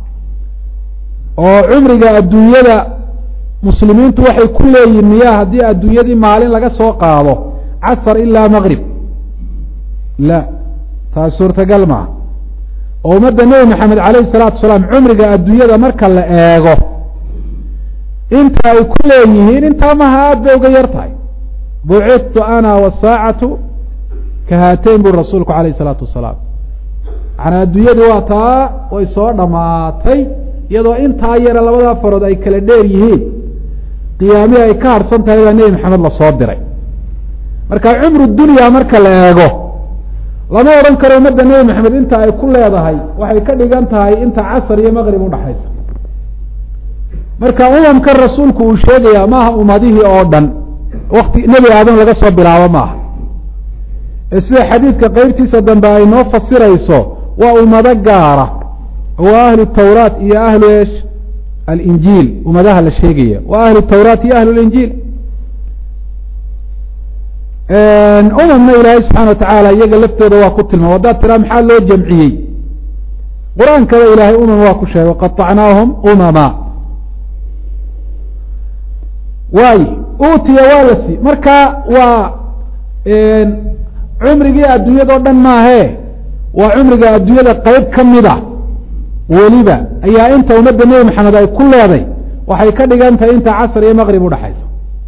oo cumriga adduunyada muslimiintu waxay ku leeyihin miyaa haddii adduunyadii maalin laga soo qaado casar ilaa maqrib la taas suurtagal maaha oo ummadda nebi maxamed calayhi salaatu wasalaam cumriga adduunyada marka la eego inta ay ku leeyihiin intaa maha aada bay uga yar tahay bucidtu ana wasaacatu ka haateyn buri rasuulku calayhi salaatu wasalaam macnaa adduunyadu waa taa way soo dhammaatay iyadoo intaa yara labadaa farood ay kala dheer yihiin qiyaamihii ay ka harhsan tahay baa nebi maxamed lasoo diray marka cumru dunya marka la eego lama odhan karo ummadda nebi maxamed inta ay ku leedahay waxay ka dhigan tahay inta casar iyo maqrib udhaxaysa marka umamkan rasuulku uu sheegayaa maaha ummadihii oo dhan wakti nebi aadam laga soo bilaabo maaha ee sida xadiidka qeybtiisa dambe ay noo fasirayso waa ummado gaara waa ahlu tawraat iyo ahlu esh alinjiil ummadaha la sheegaya waa ahlu tawraat iyo ahlu linjiil umamna ilaahay subxana watacaala iyaga laftooda waa ku tilmaam haddaad tiraa maxaa loo jamciyey qur-aankaba ilaahay umam waa ku sheegay qaطacnaahum umama waayo utiya waa la sii marka waa cumrigii adduunyadao dhan maahee waa cumriga adduunyada qeyb ka mida weliba ayaa inta ummadda nebi maxamed ay ku leeday waxay ka dhigan tahay inta casr iyo maqrib udhaxaysa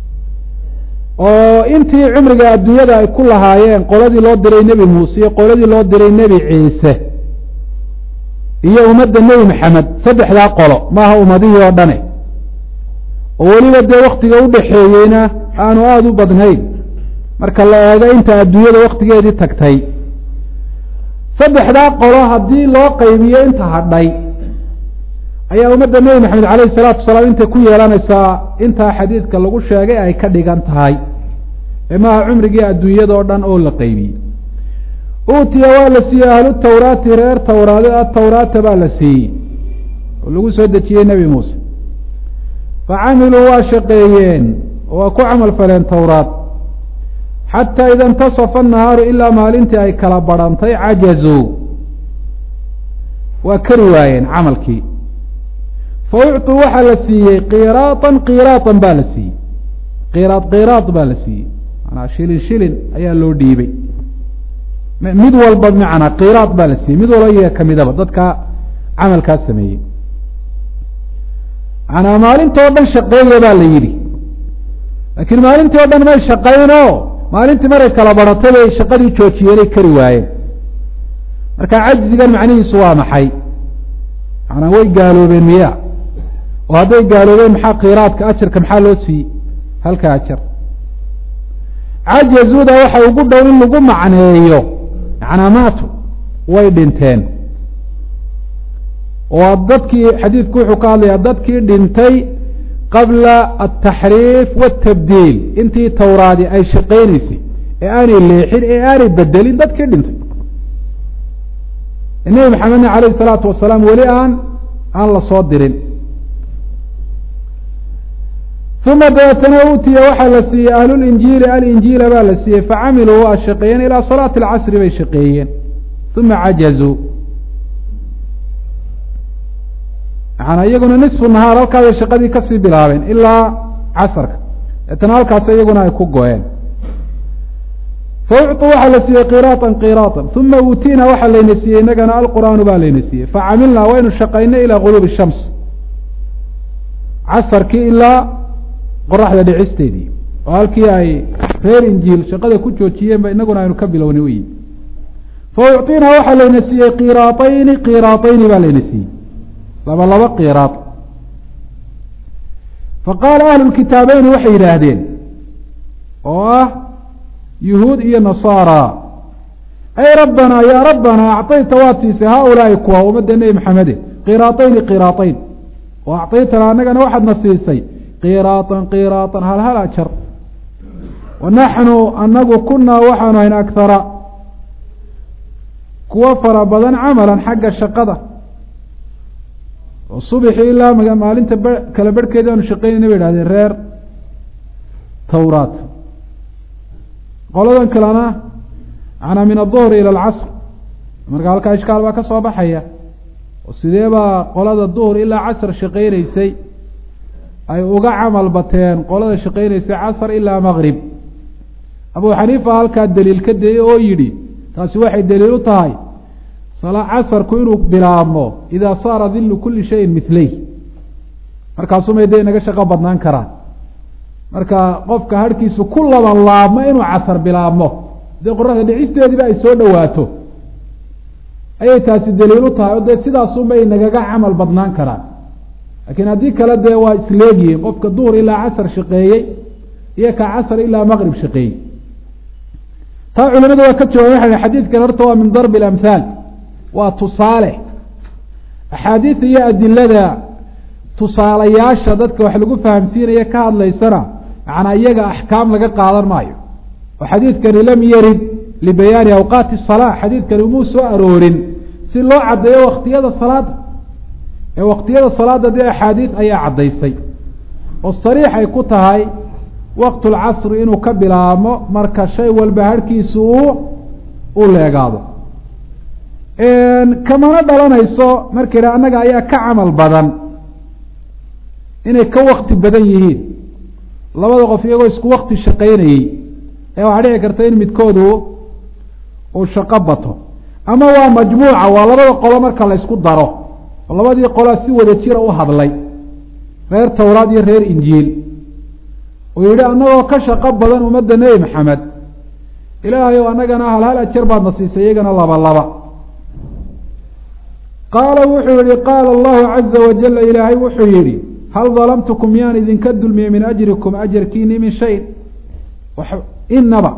oo intii cumriga adduunyada ay ku lahaayeen qoladii loo diray nebi muuse iyo qoladii loo diray nebi ciise iyo ummadda nebi maxamed saddexdaa qolo maaha ummadihii oo dhane oo weliba dee waktiga udhaxeeyeyna aanu aada u badnayn marka la eego inta adduunyada waktigeedii tagtay saddexdaa qolo haddii loo qaybiyo inta hadhay ayaa ummadda nebi maxamed calayhi salaatu wasalaam intay ku yeelanaysaa intaa xadiidka lagu sheegay ay ka dhigan tahay ee maaha cumrigii adduunyada oo dhan oo la qaybiyey utiya waa la siiyey ahlu tawraati reer tawraade atawraata baa la siiyey oo lagu soo dejiyey nebi muuse facamiluu waa shaqeeyeen oo waa ku camal faleen tawraat xataa ida intasafa annahaaru ilaa maalintii ay kala badhantay cajazuu waa kari waayeen camalkii fa ucطuu waxaa la siiyey qiraatan qiraatan baa la siiyey qiraad baa la siiyey manaa shilin shilin ayaa loo dhiibay mid walba macnaa qiraad baa la siiyey mid walba iyaga kamidaba dadka camalkaas sameeyey manaa maalintoo dhan shaqeeya baa la yidhi laakiin maalintii o dhan may shaqayno maalintii maray kala badhatay bay shaqadii joojiyeenay kari waayeen marka cajzigan macnihiisu waa maxay manaa way gaaloobeen miya oo hadday gaaloobeen maxaa qiraadka ajarka maxaa loo siiyey halka ajar cajazuda waxa ugu dhow in lagu macneeyo macnaa maatu way dhinteen oo dadkii xadiidku wuxuu ka hadlayaa dadkii dhintay qabla altaxriif waاtabdiil intii tawraadi ay shaqaynaysay ee aanay leexin ee aanay bedelin dadkii dhintay nebi maxamedna calayh الsalaatu wasalaam weli aan la soo dirin uma dabeetana utiya waxaa la siiyey ahlulinjiili alinjiila baa la siiyey facamiluu waa shaqeeyeen ilaa salaati اlcasri bay shaqeeyeen uma cajazuu maanaa iyaguna nisfu nahaar halkaasay shaqadii kasii bilaabeen ilaa casarka deetana halkaas iyaguna ay ku go-een faucطuu waxaa la siiyey qiraatan qiraatan uma uutiina waxaa layna siiyey inagana alqur'aanu baa layna siiyey facamilnaa waynu shaqaynay ilaa guruubi shams casarkii ilaa qoraxda dhicisteedii oo halkii ay reer injiil shaqada ku joojiyeen ba inaguna aynu ka bilownay wey faucطinaa waxaa layna siiyey qiraatayni baa layna siiyey laba qiraad faqaala ahlu lkitaabeyni waxay yidhaahdeen oo ah yuhuud iyo nasaara ay rabbanaa yaa rabbanaa acطayta waad siisay haaulaai kuwa ummadda nebi maxamede qiraatayn oo acطaytana annagana waxaadna siisay qiraatan hal ajar wa naxnu anagu kunaa waxaanu hayn akhara kuwa fara badan camalan xagga shaqada oo subxii ilaa maalinta kala berhkeedi aanu shaqeynayna bay ihahdeen reer tawraat qoladan kalena manaa min aلظuhr ilى اlcasr marka halkaa ishkaal baa ka soo baxaya oo sidee baa qolada duhr ilaa casr shaqeynaysay ay uga camal bateen qolada shaqeynaysay casr ilaa maqrib abu xaniifa halkaa daliil ka dayey oo yidhi taasi waxay daliil u tahay casarku inuu bilaabmo idaa saara dillu kulli shayin mithlay markaasumay dee inaga shaqo badnaan karaan marka qofka harhkiisu ku laban laabmo inuu casar bilaabmo dee qoraxda dhicisteediiba ay soo dhowaato ayay taasi daliil u tahay oo dee sidaasunbay nagaga camal badnaan karaan laakiin haddii kale dee waa isleegyihiin qofka duhur ilaa casar shaqeeyey iyo ka casar ilaa maqrib shaqeeyey taa culimadu waa ka jawaaben waxay xadiidkan horta waa min darbi alamhaal waa tusaale axaadiida iyo adilada tusaalayaasha dadka wax lagu fahamsiinaya ka hadlaysana macnaa iyaga axkaam laga qaadan maayo oo xadiidkani lam yarid libayaani awqaati الsalaa xadiidkani umuu soo aroorin si loo caddeeyo waktiyada salaada ee waktiyada salaada dee axaadiid ayaa caddaysay oo sariix ay ku tahay waqtu lcasri inuu ka bilaabmo marka shay walba harhkiisu u leegaado kamana dhalanayso marka idha annaga ayaa ka camal badan inay ka wakti badan yihiin labada qof iyagoo isku wakti shaqaynayey ee waxaa dhici karta in midkoodu uu shaqo bato ama waa majmuuca waa labada qolo marka la ysku daro oo labadii qolaa si wada jira u hadlay reer towraad iyo reer injiil uu yihi annagoo ka shaqo badan ummadda nebi maxamed ilaahay o annagana hal ajar baadna siisay iyagana laba qaala wuxuu yihi qaala allahu caza wajala ilaahay wuxuu yihi hal dalamtukum miyaan idinka dulmiyey min ajrikum ajarkiini min shayin inaba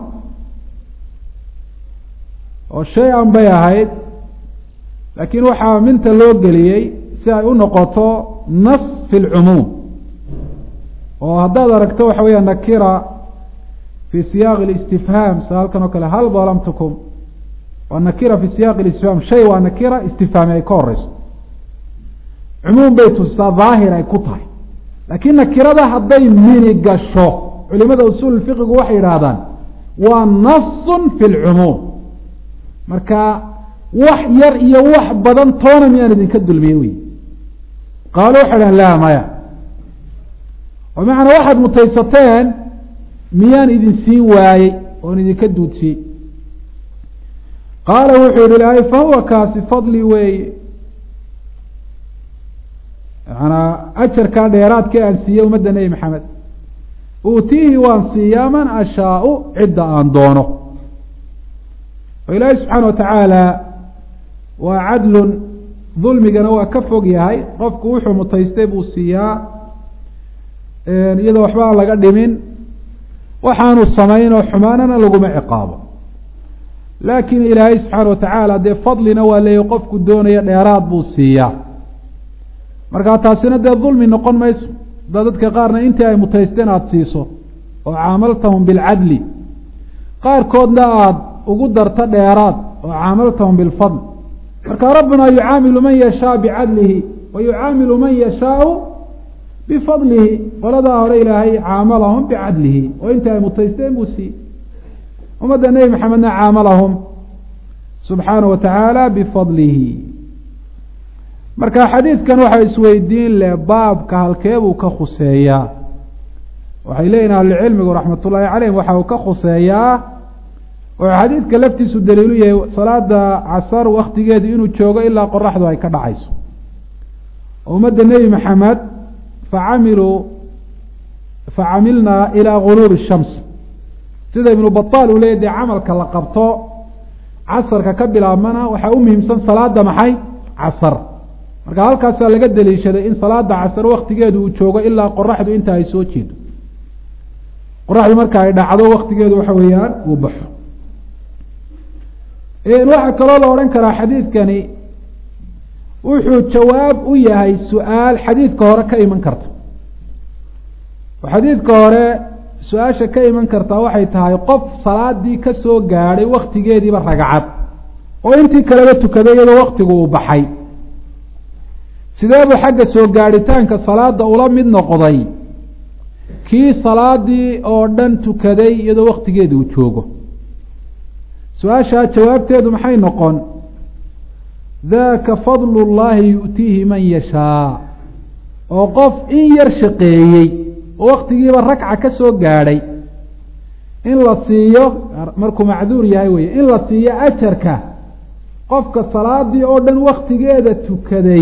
oo shay-an bay ahayd laakiin waxaa minta loo geliyey si ay u noqoto nas fi lcumuum oo haddaad aragto waxa weeya nakira fi siyaaqi اlistifhaam sida halkan oo kale hal dalamtukum waa nakira fi siyaaqi istifhaam shay waa nakira istifhaami ay ka horeyso cumuum bay tustaa daahir ay ku tahay laakiin nakirada hadday mini gasho culimada usuul fiqigu waxay yidhaahdaan waa nasun fi lcumuum marka wax yar iyo wax badan toona miyaan idinka dulmiye wey qaalo waxay dhahan laa maya oo macnaa waxaad mutaysateen miyaan idin siin waayey oon idinka duudsiyey qaala wuxuu yihi ilaahay fahuwa kaasi fadli weeye manaa ajarkaa dheeraadka aan siiyey ummadda nebi maxamed uutiihi waan siiyaa man ashaau cidda aan doono oo ilaahay subxaana watacaala waa cadlun dulmigana waa ka fog yahay qofku wuxuu mutaystay buu siiyaa iyadoo waxba aan laga dhimin waxaanu samayn oo xumaanana laguma ciqaabo laakiin ilaahay subxaana watacaala dee fadlina waa leeyahy qofku doonaya dheeraad buu siiyaa markaa taasina dee dulmi noqon mayso da dadka qaarna intii ay mutaysteen aada siiso oo caamaltahum bilcadli qaarkoodna aada ugu darto dheeraad oo caamaltahum bilfadl marka rabbuna yucaamilu man yashaa bicadlihi wa yucaamilu man yashaau bifadlihi qoladaa hore ilaahay caamalahum bicadlihi oo intii ay mutaysteen buu siiyey ummadda nebi maxamedna caamalahum subxaanahu watacaala bifadlihi marka xadiidkan waxaa isweydiin leh baabka halkeebuu ka khuseeyaa waxay leeyihin ahlucilmigu raxmat ullaahi caleyhim waxa uu ka khuseeyaa oo xadiidka laftiisu daliilu yahay salaada casar waktigeedu inuu joogo ilaa qoraxdu ay ka dhacayso ummadda nebi maxamed facamilnaa ilaa guruuri shams sida ibnu bataal uu leeyay dee camalka la qabto casarka ka bilaabmana waxaa u muhiimsan salaada maxay casar marka halkaasaa laga daliishaday in salaada casar waktigeedu uu joogo ilaa qoraxdu inta ay soo jeedo qoraxdu marka ay dhacdo waktigeedu waxa weeyaan uu baxo waxaa kaloo la odhan karaa xadiidkani wuxuu jawaab u yahay su-aal xadiidka hore ka iman karta oo xadiidka hore su-aasha ka iman kartaa waxay tahay qof salaadii ka soo gaadhay waktigeediiba ragcad oo intii kaleba tukaday iyadoo waktigu uu baxay sidee buu xagga soo gaadhitaanka salaada ula mid noqday kii salaadii oo dhan tukaday iyadoo waktigeedi uu joogo su-aashaa jawaabteedu maxay noqon daka fadlu llahi yu'tiihi man yashaa oo qof in yar shaqeeyey oo waktigiiba ragca ka soo gaadhay in la siiyo markuu macduur yahay weye in la siiyo ajarka qofka salaadii oo dhan waktigeeda tukaday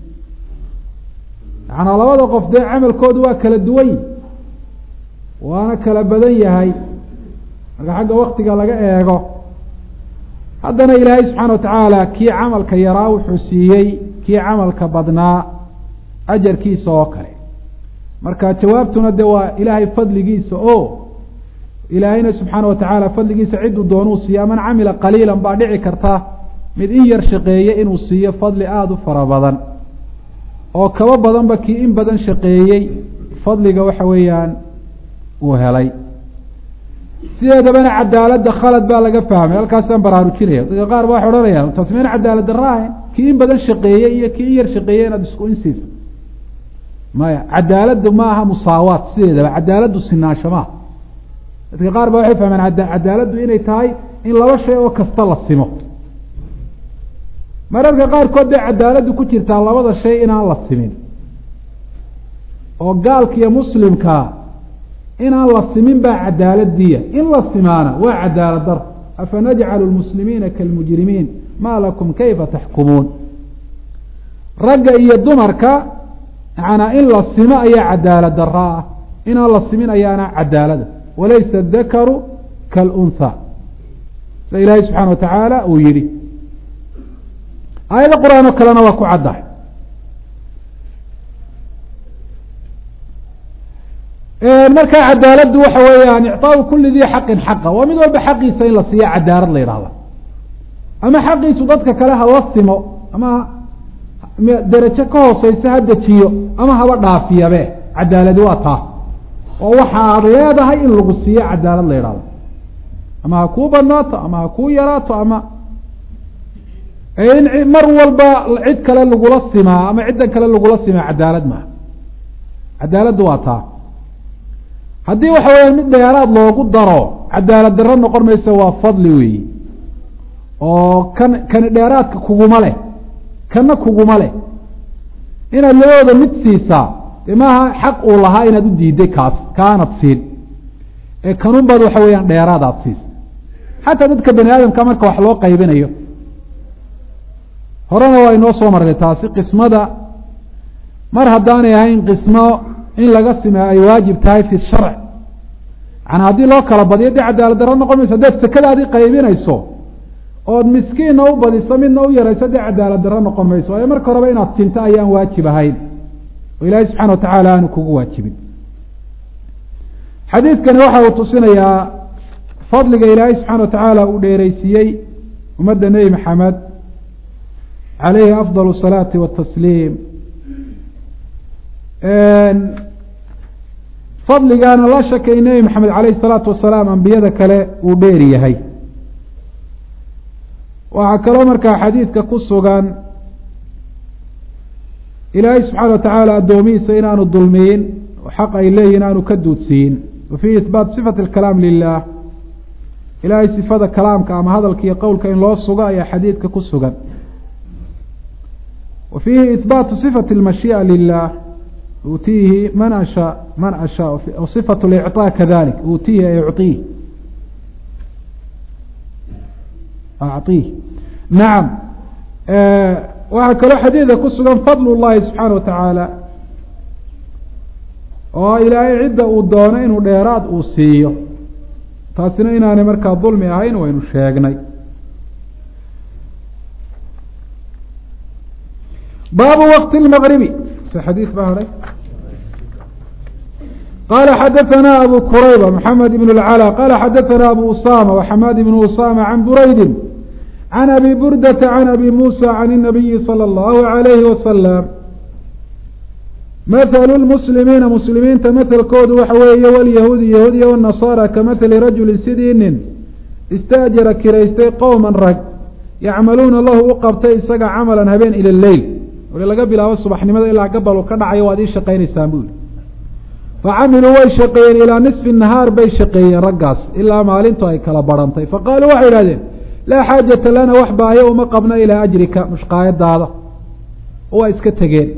yacanaa labada qof dee camalkoodu waa kala duwan waana kala badan yahay marka xagga waktiga laga eego haddana ilaahay subxaana watacaala kii camalka yaraa wuxuu siiyey kii camalka badnaa ajarkiisa oo kale marka jawaabtuna de waa ilaahay fadligiisa oo ilaahayna subxaana watacaala fadligiisa ciduu doonuu siiya man camila qaliilan baa dhici karta mid in yar shaqeeye inuu siiyo fadli aada u fara badan oo kaba badanba kii in badan shaqeeyey fadliga waxa weeyaan uu helay sideedabana cadaaladda khalad baa laga fahmay halkaasaan baraarujinaya dadka qaar ba waxay odhanayaan taas meen cadaalad darra ahayn kii in badan shaqeeyey iyo kii in yar shaqeeyey inaad isku insiisa maya cadaaladdu ma aha musaawaat sideedaba cadaaladdu sinaansho maaha dadka qaar ba waxay fahmeen cadaaladdu inay tahay in laba shay oo kasta la simo mararka qaarkood bay cadaaladdu ku jirtaa labada shay inaan la simin oo gaalka iyo muslimka inaan la simin baa cadaaladiya in la simaana waa cadaalad dar afanajcalu lmuslimiina kaalmujrimiin maa lakum kayfa taxkumuun ragga iyo dumarka yacanaa in la simo ayaa cadaalad dara ah inaan la simin ayaana cadaalada walaysa adakaru kaalunha sida ilaahay subxaana watacaala uu yihi aayado qur-aan oo kalena waa ku caddahay markaa cadaaladdu waxa weeyaan icطaau kuli dii xaqin xaqa waa mid walba xaqiisa in la siiya cadaalad la yidhahda ama xaqiisu dadka kale hala simo ama derajo ka hooseysa ha dejiyo ama haba dhaafiyabe cadaaladi waa taa oo waxaad leedahay in lagu siiyo cadaalad la yidhahdo ama ha kuu badnaato ama ha kuu yaraato ama in mar walba cid kale lagula simaa ama ciddan kale lagula simaa cadaalad maaha cadaaladdu waa taa haddii waxa weeyaan mid dheeraad loogu daro cadaalad darro noqon maysa waa fadli weeyi oo kani dheeraadka kuguma leh kana kuguma leh inaad labadooda mid siisaa dee maaha xaq uu lahaa inaad u diiday kaas kaanad siin ee kanun baad waxa weeyaan dheeraad aada siisa xataa dadka bani aadamka marka wax loo qaybinayo horena waa inoo soo marnay taasi qismada mar haddaanay ahayn qismo in laga simeeyo ay waajib tahay fi sharc yaani haddii loo kala badiyo dee cadaalad darro noqon mayso haddaad sekadaadii qaybinayso ood miskiinna u badiso midna u yarayso dee cadaalad darro noqon mayso ee marka horeba inaad sinto ayaan waajib ahayn oo ilaahay subxana watacaala aanu kugu waajibin xadiidkani waxa uu tusinayaa fadliga ilaahay subxana watacaala uu dheereysiiyey ummadda nebi maxamed calayhi afdal الsalaati watasliim fadligaana la shakay nebi maxamed calayhi الsalaatu wasalaam ambiyada kale uu dheer yahay waxaa kaloo markaa xadiidka ku sugan ilaahay subxaana watacaala addoomihiisa inaanu dulmiyin oo xaq ay leeyihin aanu ka duudsiyin wa fiihi ihbaat sifati اlkalaam lilah ilaahay sifada kalaamka ama hadalka iyo qowlka in loo sugo ayaa xadiidka ku sugan wa fiihi ihbaatu sifati اlmashiiئa lilah utiihi man ashaa man ashaa صifaة اlicطاء kadalik utiihi ay uطiih acطiih nacam waxaa kaloo xadiida ku sugan fadl اllahi subxaana watacaala oo ilaahay cidda uu doono inuu dheeraad uu siiyo taasina inaanay markaa dulmi ahayn waynu sheegnay baabu waqti اlmagribi se xadiid baa haray qala xadaثna abu kurayba mxamed ibn اlclى qala xadaثna abu usama وxamaad ibn usama can buraydi can abi burdata can abi musa can الnabiyi salى اllahu عalayhi wasalam mathalu lmuslimiina muslimiinta mathalkoodu waxa weeye walyahuudi yahuudiya wالnasaara kamahali rajuli sidii nin istaajara kiraystay qowma rag yacmaluuna lahu u qabtay isaga camalan habeen ila leyl wali laga bilaabo subaxnimada ilaa gabalu ka dhacayo waad ii shaqaynaysaan buuli facamiluu way shaqeeyeen ilaa nisfi nahaar bay shaqeeyeen raggaas ilaa maalintu ay kala barhantay faqaaluu waxay idhahdeen laa xaajata lana wax baayo uma qabna ilaa ajrika mushqaayadaada waa iska tegeen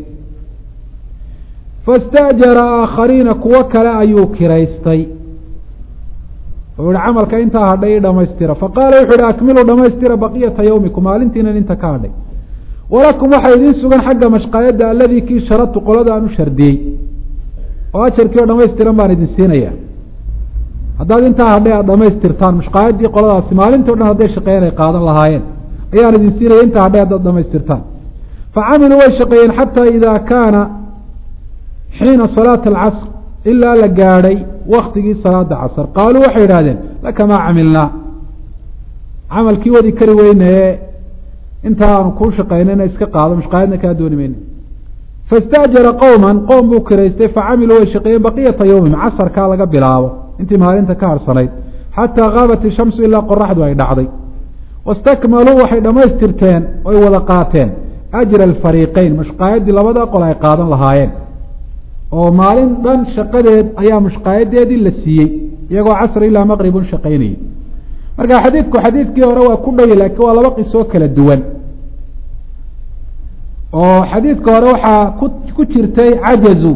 faاstaأjara aakhariina kuwo kale ayuu kiraystay oo camalka inta hadhay dhamaystira faqaala wuxuu akmilu dhamaystira baqiyata yawmikum maalintiina inta ka hadhay walakum waxa idin sugan xagga mashqaayada alladii ki sharatu qolada aanu shardiyay oo ajarkii dhamaystiran baan idin siinaya haddaad inta hadhay dhamaystirtaan mashqaayadii qoladaas maalintii dhan haday shaqeeyeen ay qaadan lahaayeen ayaan idin siinaya inta hadhay dhamaystirtaan facamilu way shaqeeyeen xataa idaa kaana xiina salaat alcasr ilaa la gaadhay waktigii salaada casr qaaluu waxay idhahdeen laka maa camilnaa camalkii wadi kari weynaye inta aanu kuu shaqaynayna iska qaado mashqaayadna kaa dooni mayna faاstaأjara qowma qowm buu kiraystay facamiluu way shaqeeyeen baqiyata yawmim casarkaa laga bilaabo intii maalinta ka harsanayd xataa gaabat ishamsu ilaa qoraxdu ay dhacday wastakmaluu waxay dhamaystirteen oy wada qaateen ajra alfariiqeyn mashqaayaddii labada qol ay qaadan lahaayeen oo maalin dhan shaqadeed ayaa mashqaayadeedii la siiyey iyagoo casr ilaa maqribun shaqaynayay marka xadiidku xadiidkii hore waa ku dhaya laakiin waa laba qisoo kala duwan oo xadiidka hore waxaa ku jirtay cajazu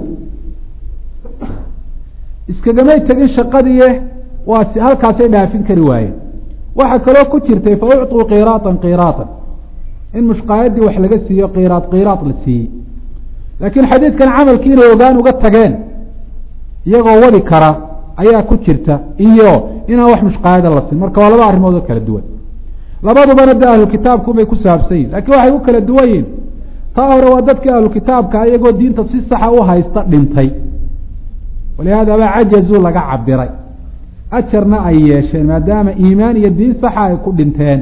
iskagamay tegin shaqadii waa halkaasay dhaafin kari waayeen waxaa kaloo ku jirtay fa ucطuu qiraatan qiraatan in mushqaayaddii wax laga siiyo qiraad la siiyey laakiin xadiidkan camalkii inay ogaan uga tageen iyagoo wadi kara ayaa ku jirta iyo inaan wax mushqaayada la siin marka waa laba arrimood oo kala duwan labadubana de ahlu kitaabkubay ku saabsan yihin lakiin waxay u kala duwan yihin taa hore waa dadkii ahlu kitaabka iyagoo diinta si saxa u haysta dhintay walihaadaba cajazuu laga cabiray ajarna ay yeesheen maadaama iimaan iyo diin saxa ay ku dhinteen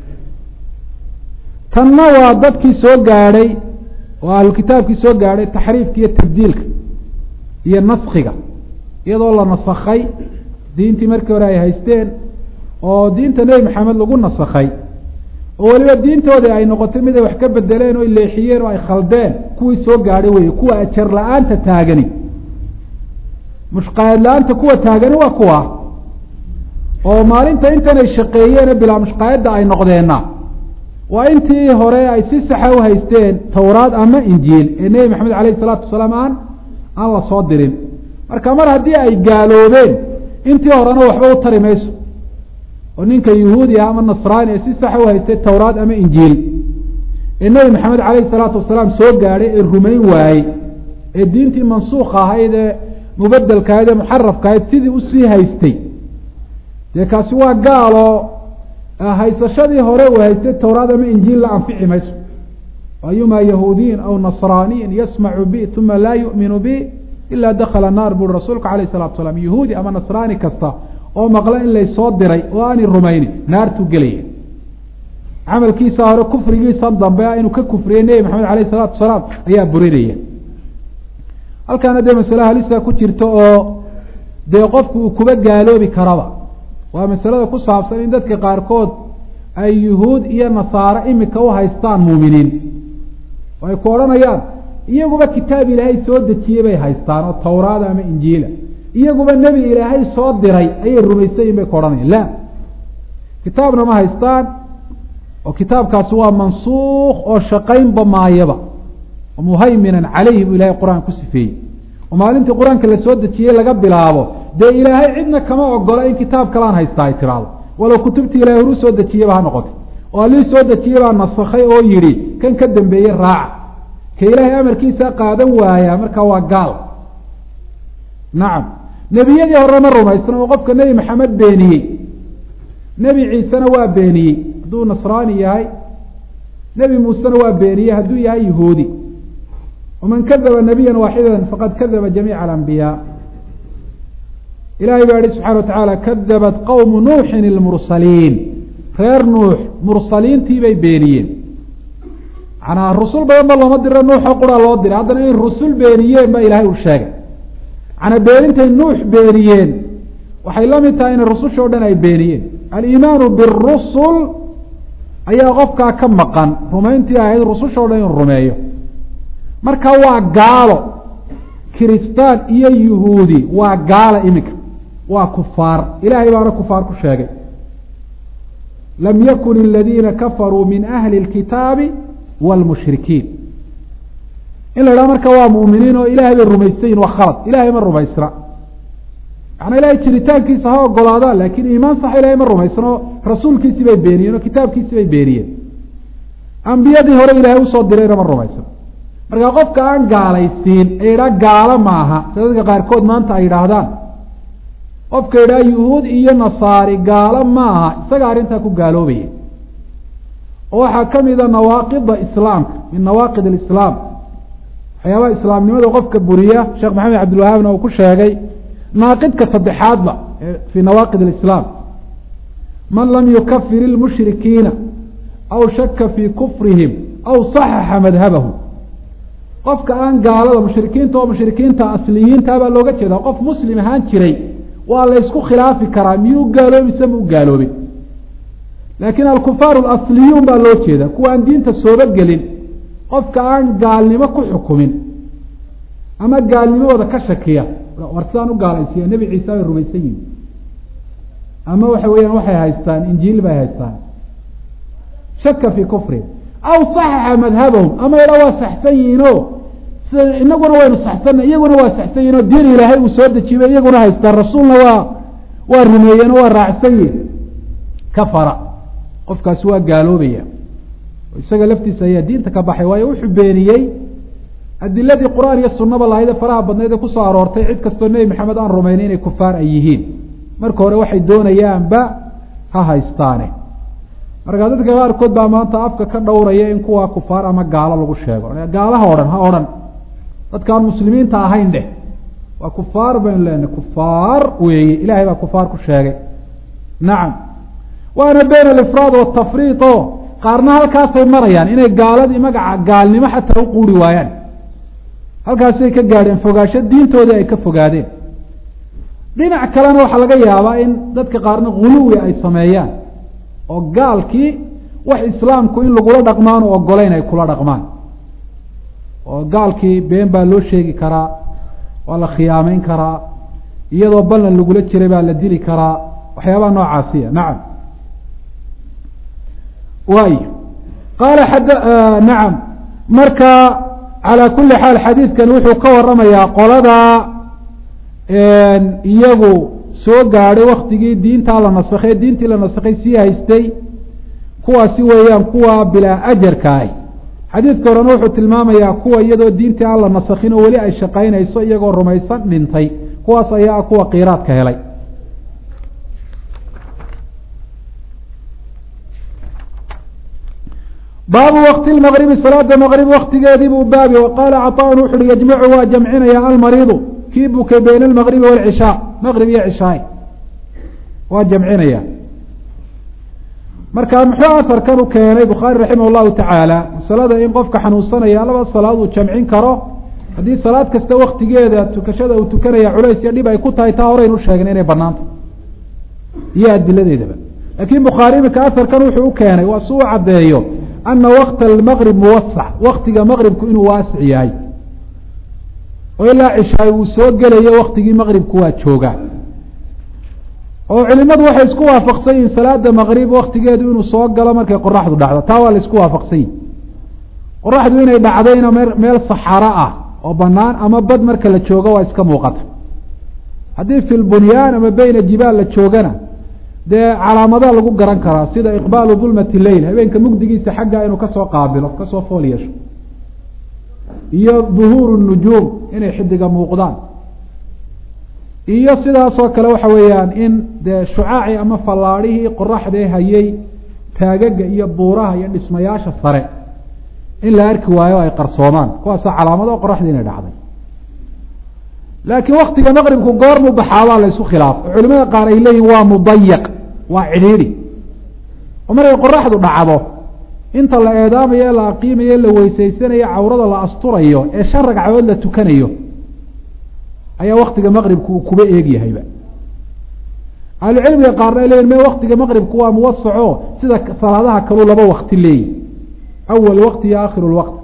tanna waa dadkii soo gaadhay oo ahlu kitaabkii soo gaadhay taxriifka iyo tabdiilka iyo naskiga iyadoo la nasakhay diintii markii hore ay haysteen oo diinta nebi maxamed lagu nasakhay oo weliba diintoodii ay noqotay mid ay wax ka bedeleen oo ay leexiyeen oo ay khaldeen kuwii soo gaadhay wey kuwa ajar la-aanta taagani mushqaayad la-aanta kuwa taagani waa kuwa oo maalinta intan ay shaqeeyeen bilaa mushqaayadda ay noqdeenna waa intii hore ay si saxa u haysteen towraad ama injiil ee nebi maxamed alayh salaatu wasalaam aan la soo dirin marka mar haddii ay gaaloobeen intii horena waxba u tari mayso oo ninka yahuudi ah ama nasraani ee si saxa u haystay towraad ama injiil ee nebi maxamed alayh salaatu wasalaam soo gaadhay ee rumayn waayey ee diintii mansuuka ahayd ee mubadelka ahayd ee muxarafka ahayd sidii usii haystay dee kaasi waa gaalo haysashadii hore uu haystay towraad ama injiil la anfici mayso ayuma yahuudiyin aw nasraaniyin yasmacu bi uma laa yu'minu bi ila dakala naar buri rasuulka alayh salatu salaam yahuudi ama nasraani kasta oo maqla in laysoo diray oo aanay rumayni naartuu gelaya camalkiisa hore kufrigiisa dambe inuu ka kufriyey nebi maxamed alayh salaatu wasalaam ayaa burinaya halkaana dee masale halisa ku jirta oo dee qofku uu kuba gaaloobi karaba waa masalada ku saabsan in dadka qaarkood ay yuhuud iyo nasaare imika u haystaan muuminiin oo ay ku odhanayaan iyaguba kitaab ilaahay soo dejiyey bay haystaan oo towraada ama injiila iyaguba nebi ilaahay soo diray ayay rumaysayiin bay ku odhanayaan la kitaabna ma haystaan oo kitaabkaasi waa mansuukh oo shaqaynba maayaba muhayminan calayhi buu ilahay qur-aan ku sifeeyey oo maalintii qur-aanka la soo dejiyey laga bilaabo dee ilaahay cidna kama ogola in kitaab kalaan haysta ay tiraahdo walow kutubtii ilahay horu soo dejiyeba ha noqotay oo allii soo dejiyey baa nasakhay oo yidhi kan ka dambeeyey raaca ka ilaahay amarkiisa qaadan waayaa markaa waa gaal nacam nebiyadii horena rumaysna oo qofka nebi maxamed beeniyey nebi ciisena waa beeniyey hadduu nasraani yahay nebi muusena waa beeniyey hadduu yahay yahuudi waman kadaba nabiya waaxida faqad kadaba jamiica alambiyaa ilahay baa yihi subxana watacaala kadabat qowmu nuuxin ilmursaliin reer nuux mursaliintii bay beeniyeen manaa rusul badan ba looma diro nuuxoo qura loo diray haddana in rusul beeniyeen ba ilahay uu sheegay manaa beenintay nuux beeniyeen waxay la mid tahay in rususha o dhan ay beeniyeen aliimaanu birusul ayaa qofkaa ka maqan rumayntii ahayd rususha o dhan inuu rumeeyo marka waa gaalo kiristaan iyo yuhuudi waa gaala iminka waa kufaar ilahay baana kufaar ku sheegay lam yakun aladiina kafaruu min ahli اlkitaabi wاlmushrikiin in la idhaha marka waa mu'miniin oo ilahay bay rumaysayin waa khalad ilahay ma rumaysna macnaa ilaahay jiritaankiisa ha ogolaadaan laakiin iimaan sax ilahay ma rumaysano rasuulkiisii bay beeniyeen oo kitaabkiisii bay beeniyeen ambiyadii hore ilaahay usoo dirayna ma rumaysano marka qofka aan gaalaysiin ee idhaa gaalo maaha sida dadka qaarkood maanta ay yidhaahdaan qofka idhaa yuhuud iyo nasaari gaalo maaha isaga arrintaa ku gaaloobaya oo waxaa ka mida nawaaqida islaamka min nawaaqid alislaam waxyaabaha islaamnimada qofka buriya sheekh maxamed cabdilwahaabna uu ku sheegay naaqidka saddexaadba fii nawaaqid alislaam man lam yukafir ilmushrikiina aw shaka fii kufrihim aw saxaxa madhabahum qofka aan gaalada mushrikiinta oo mushrikiinta asliyiinta baa looga jeedaa qof muslim ahaan jiray waa la ysku khilaafi karaa miyuu gaaloobi mise muu gaaloobin laakiin alkufaaru alasliyuun baa loo jeeda kuwa aan diinta sooba gelin qofka aan gaalnimo ku xukumin ama gaalnimadooda ka shakiya war sidaan u gaalaysiiya nebi ciise bay rumaysan yihin ama waxa weeyaan waxay haystaan injiil bay haystaan shaka fii kufri aw saxaxa madhabahum ama idha waa saxsan yihiinoo sida inaguna waynu saxsanna iyaguna waa saxsan yihin oo diin ilaahay uu soo dejiyay iyaguna haystaan rasuulna waa rumeeyeen oo waa raacsan yihin kafara qofkaasi waa gaaloobaya isaga laftiisa ayaa diinta ka baxay waayo wuxuu beeniyey adiladii qur-aan iyo sunaba lahayde faraha badnayd ee kusoo aroortay cid kastoo nebi maxamed aan rumaynay inay kufaar ay yihiin marka hore waxay doonayaanba ha haystaane markaa dadka qaarkood baa maanta afka ka dhowraya in kuwaa kufaar ama gaalo lagu sheego gaalaha odhan ha odhan dadkaan muslimiinta ahayn dheh waa kufaar baynu leenahay kufaar weeye ilahay baa kufaar ku sheegay nacam waana bayna alifraad watafriid o qaarna halkaasay marayaan inay gaaladii magaca gaalnimo xataa u quuri waayaan halkaasay ka gaadheen fogaansho diintoodii ay ka fogaadeen dhinac kalena waxaa laga yaabaa in dadka qaarna guluwi ay sameeyaan oo gaalkii wax islaamku in lagula dhaqmaan oo ogolayn ay kula dhaqmaan oo gaalkii been baa loo sheegi karaa waa la khiyaameyn karaa iyadoo ballan lagula jiray baa la dili karaa waxyaabaha noocaasiya nacam waay qaala nacam marka calaa kuli xaal xadiidkan wuxuu ka waramayaa qolada iyagu soo gaadhay waktigii diintaa la nasakhay diintii la nasakhay sii haystay kuwaasi weeyaan kuwa bilaa ajarka ah xadiidka horena wuxuu tilmaamayaa kuwa iyadoo diintii aan la nasakhin oo weli ay shaqaynayso iyagoo rumaysan dhintay kuwaas ayaa kuwa kiiraadka helay baabu waqti lmaqribi salaada maqrib waktigeedii buu baabi waqaala caطaan wuxu uhi yajmacu waa jamcinaya almariidu kii bukay bayna almaqribi wاlcishaa maqrib iyo cishaay waa jamcinaya marka muxuu asarkan u keenay bukhaari raximah llahu tacaala masalada in qofka xanuunsanaya laba salaad uu jamcin karo haddii salaad kasta waktigeeda tukashada uu tukanaya culays iyo dhib ay ku tahay taa horeynu sheegnay inay banaanta iyo adiladeedaba laakiin bukhaari iminka asarkan wuxuu u keenay waa si u caddeeyo ana wakta almaqrib muwasac waktiga maqribku inuu waasic yahay oo ilaa cishaay uu soo gelayo waktigii maqribku waa joogaa oo culimadu waxay isku waafaqsan yihin salaada maqrib waktigeedu inuu soo galo markay qoraxdu dhacdo taa waa la isku waafaqsan yihin qoraxdu inay dhacdayna meel saxaro ah oo banaan ama bad marka la joogo waa iska muuqata haddii fi lbunyaan ama beyna jibaal la joogana dee calaamadaha lagu garan karaa sida iqbaalu dulmati leyl habeenka mugdigiisa xagga inuu kasoo qaabilo kasoo fool yeesho iyo duhuuru nujuum inay xidiga muuqdaan iyo sidaasoo kale waxa weeyaan in dee shucaaci ama fallaadhihii qoraxdee hayay taagaga iyo buuraha iyo dhismayaasha sare in la arki waayo ay qarsoomaan kuwaasa calaamado qoraxdii inay dhacday laakiin waktiga maqribku goormuu baxaabaa la isku khilaafo oo culimada qaar ay leeyihin waa mudayaq waa cidhiidhi oo markay qoraxdu dhacdo inta la eedaamayo la aqiimayo la weysaysanayo cawrada la asturayo ee 5 ragcadood la tukanayo ayaa waktiga maqribku uu kuba eegyahayba ahlucilmiga qaarna ay leeyihin me waktiga maqribku waa muwasaco sida salaadaha kaluu 2 wakti leeyihi awal waqti iyo aakhiru lwaqti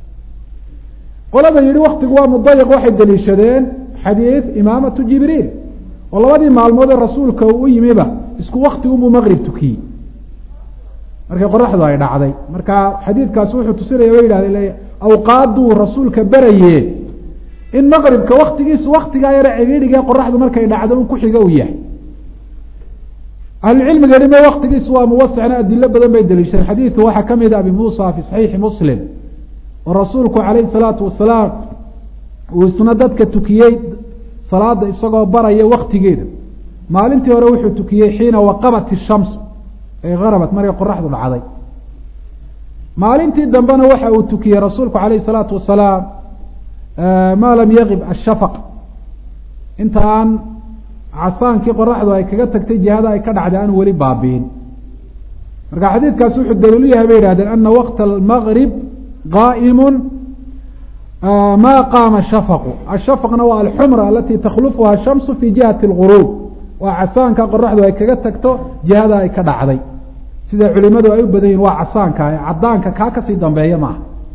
qolada yihi waktigu waa mudayaq waxay daliishadeen xadiid imaamatu jibriil oo 2 maalmood ee rasuulka uu u yimiba isku wakti unbuu maqrib tukiyey markay qoraxdu ay dhacday marka xadiidkaasi wuxuu tusinaya way yidhahdeen awqaaduu rasuulka beraye in maqribka waktigiisu waktigaa yare cidhiidhiga qoraxdu markay dhacdo un ku xiga uu yahay. ahlucilmiga dhime waktigiisu waa muwasacna adilo badan bay daliishadeen. xadiidu waxaa ka mid a abi muusa fi saxiixi muslim oo rasuulku calayhi salaatu wasalaam uu isna dadka tukiyey salaada isagoo baraya waktigeeda. maalintii hore wuxuu tukiyey xiina waqabat ishamsu ay garabat markay qoraxdu dhacday. maalintii dambena waxa uu tukiyey rasuulku calayhi salaatu wasalaam maa lam yaqib ashafaq, inta aan casaankii qoraxdu ay kaga tagtay jihada ay ka dhacday aan weli baabiin. marka xadiidkaasi wuxuu daliilu yahay bay yihahdeen ana waqta almaqrib qaa'imun ma qaama shafaqu. ashafaqna waa alxumra alati takhlufuha shamsu fi jihati alguruub, waa casaanka qoraxdu ay kaga tagto jihada ay ka dhacday. sida culimadu ay u badan yihin waa casaanka ee cadaanka kaa kasii dambeeya maaha.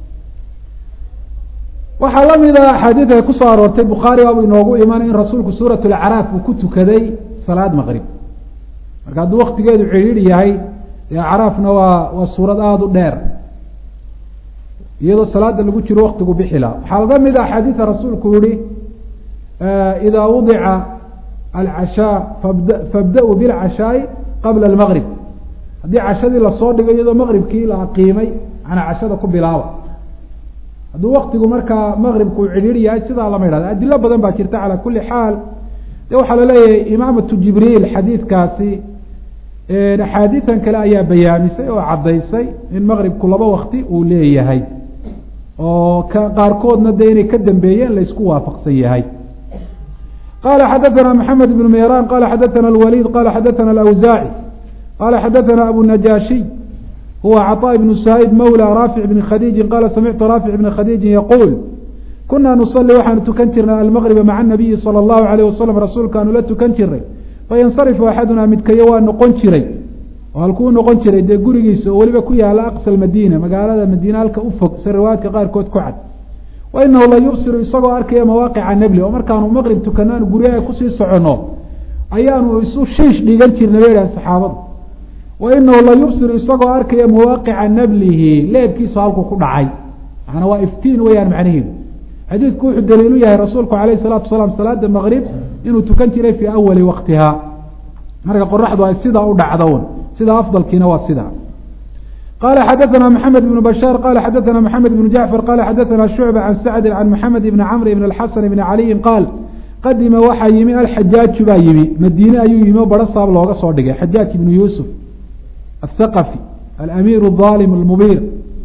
waxaa lamid a axaadiid ay kusoo aroortay bukhaari baabu inoogu imanay in rasuulku suurat lacraaf uu ku tukaday salaad maqrib. marka hadduu waktigeedu cidhiidhi yahay dee acraafna waa suurad aada u dheer, iyadoo salaada lagu jiro waktigu bixila. waxaa laga mid a axaadiida rasuulku yihi idaa wadica alcashaa fabda-uu bilcashaa'i qabla almaqrib. haddii cashadii lasoo dhigo iyadoo maqribkii la aqiimay manaa cashada ku bilaaba. hadduu waktigu markaa maqribku uu cidhiidhi yahay sidaa lama yidhahdo. adilo badan baa jirta calaa kuli xaal. de waxaa laleeyahay imaamatu jibriil xadiidkaasi axaadiidan kale ayaa bayaamisay oo caddaysay in maqribku laba wakti uu leeyahay oo qaarkoodna de inay ka dambeeyeen laysku waafaqsan yahay. qala xadaثana maxamed ibn meyran qala xadaثana اlwalid qala xadaثana اlawsaaci qala xadaثana abu najashiy huwa caطاء ibn saa'ib mawlى raafic bni khadiiji qala samictu raafic bni khadiiji yaquul kunaa nusalli waxaanu tukan jirnay almaqriba maca الnabiyi salى اllahu عalيه wasalam rasuulkaanu la tukan jirnay fayansarifu axadunaa midkayo waa noqon jiray oo halkuu noqon jiray dee gurigiisa oo weliba ku yaala aqsa madiina, magaalada madiina halka u fog si riwaayadka qaarkood ku cad. wa inahu la yubsiru isagoo arkaya mawaaqica nebli, oo markaanu maqrib tukano aanu guryaha kusii soconno ayaanu isu shiish dhigan jirnay bay idhahan saxaabadu. wa inahu la yubsiru isagoo arkaya mawaaqica nablihi, leebkiisu halkuu ku dhacay, macnaa waa iftiin weyaan macnaheedu. xadiidku wuxuu daliilu yahay rasuulku calayhi salaatu wasalaam salaada maqrib inuu tukan jiray fii awali waqtiha, marka qoraxdu ay sidaa u dhacdown, sidaa afdalkiina waa sidaa. qala xadaثana maxamed ibn bashaar qala xadaثana maxamed ibn jacfar qala xadaثana shucba can sacdi can maxamed ibni camr ibn اlxasan ibni caliyin qaal qadima waxaa yimi alxajaaju baa yimi, madiine ayuu yimi oo baro saab looga soo dhigay. xajaaj ibnu yuusuf athaqafi alamiir الظaalim اlmubiir.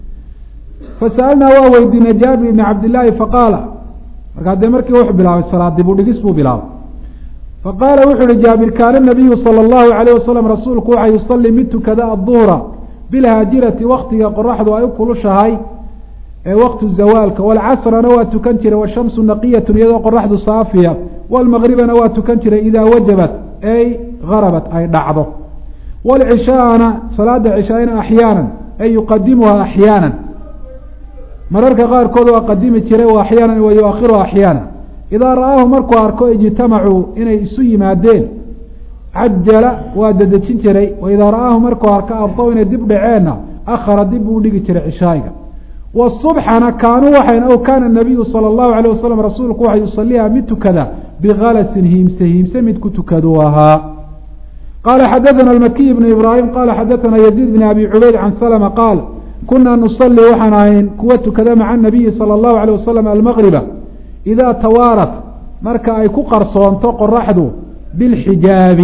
fasa'alnaa waa weydiinay jaabir ibni cabdillaahi faqaala, markaa dee markii wuxuu bilaabay salaad dib u dhigis buu bilaabay. faqaala wuxuu uhi jaabir kaana nabiyu salى اllahu alayh wasalam rasuulku waxa yusalii mid tukada aلduhra bilhaajirati waktiga qoraxdu ay u kulushahay ee waktu zawaalka, waalcasrana waa tukan jiray, washamsu naqiyatu iyadoo qoraxdu saafiya, waalmaqribana waa tukan jiray idaa wajabat ay garabat ay dhacdo, waalcishaana salaada cishaayna axyaanan ay yuqadimuha axyaanan, mararka qaarkood waa qadimi jiray wa axyaanan wa yu-akhiruha axyaanan. idaa ra'aahu markuu arko ijtamacuu inay isu yimaadeen cajala waa dadejin jiray, wa idaa ra'aahu markuu arko abdaw inay dib dhaceenna akhara dib buu dhigi jiray cishaayiga. wasubxana kaanuu waxayn aw kaana nabiyu salى اllahu alayh wasalam rasuulku waxa yusaliiha mid tukada bikalasin hiimse mid ku tukaduu ahaa. qala xadaثana almakiy bnu ibraahim qala xadaثana yaziid bn abi cubayd can salma qaal kunaa nusalii waxaan ahayn kuwa tukada maca nabiyi salى اllahu alيh wasalam almaqriba idaa tawaarat marka ay ku qarsoonto qoraxdu bilxijaabi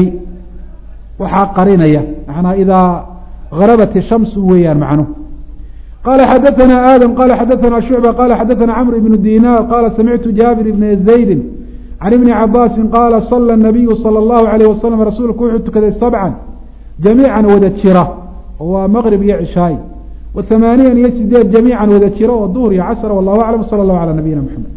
waxaa qarinaya, manaa idaa garabat ishamsu weeyaan macnuhu. qala xadaثana aadam qala xadaثana shucba qala xadaثana camr ibnu dinar qala samictu jaabir ibna zaydi can ibni cabaasin qaala sala الnabiyu salى اllahu alayh wasalam rasuulku wuxuu tukaday sabcan jamiican wada jira oo waa maqrib iyo cishaay, wa 8 iyo 8 jamiican wada jira oo duhr iyo casr. wallahu aclam. salى اllahu alى nabiyina mxamed.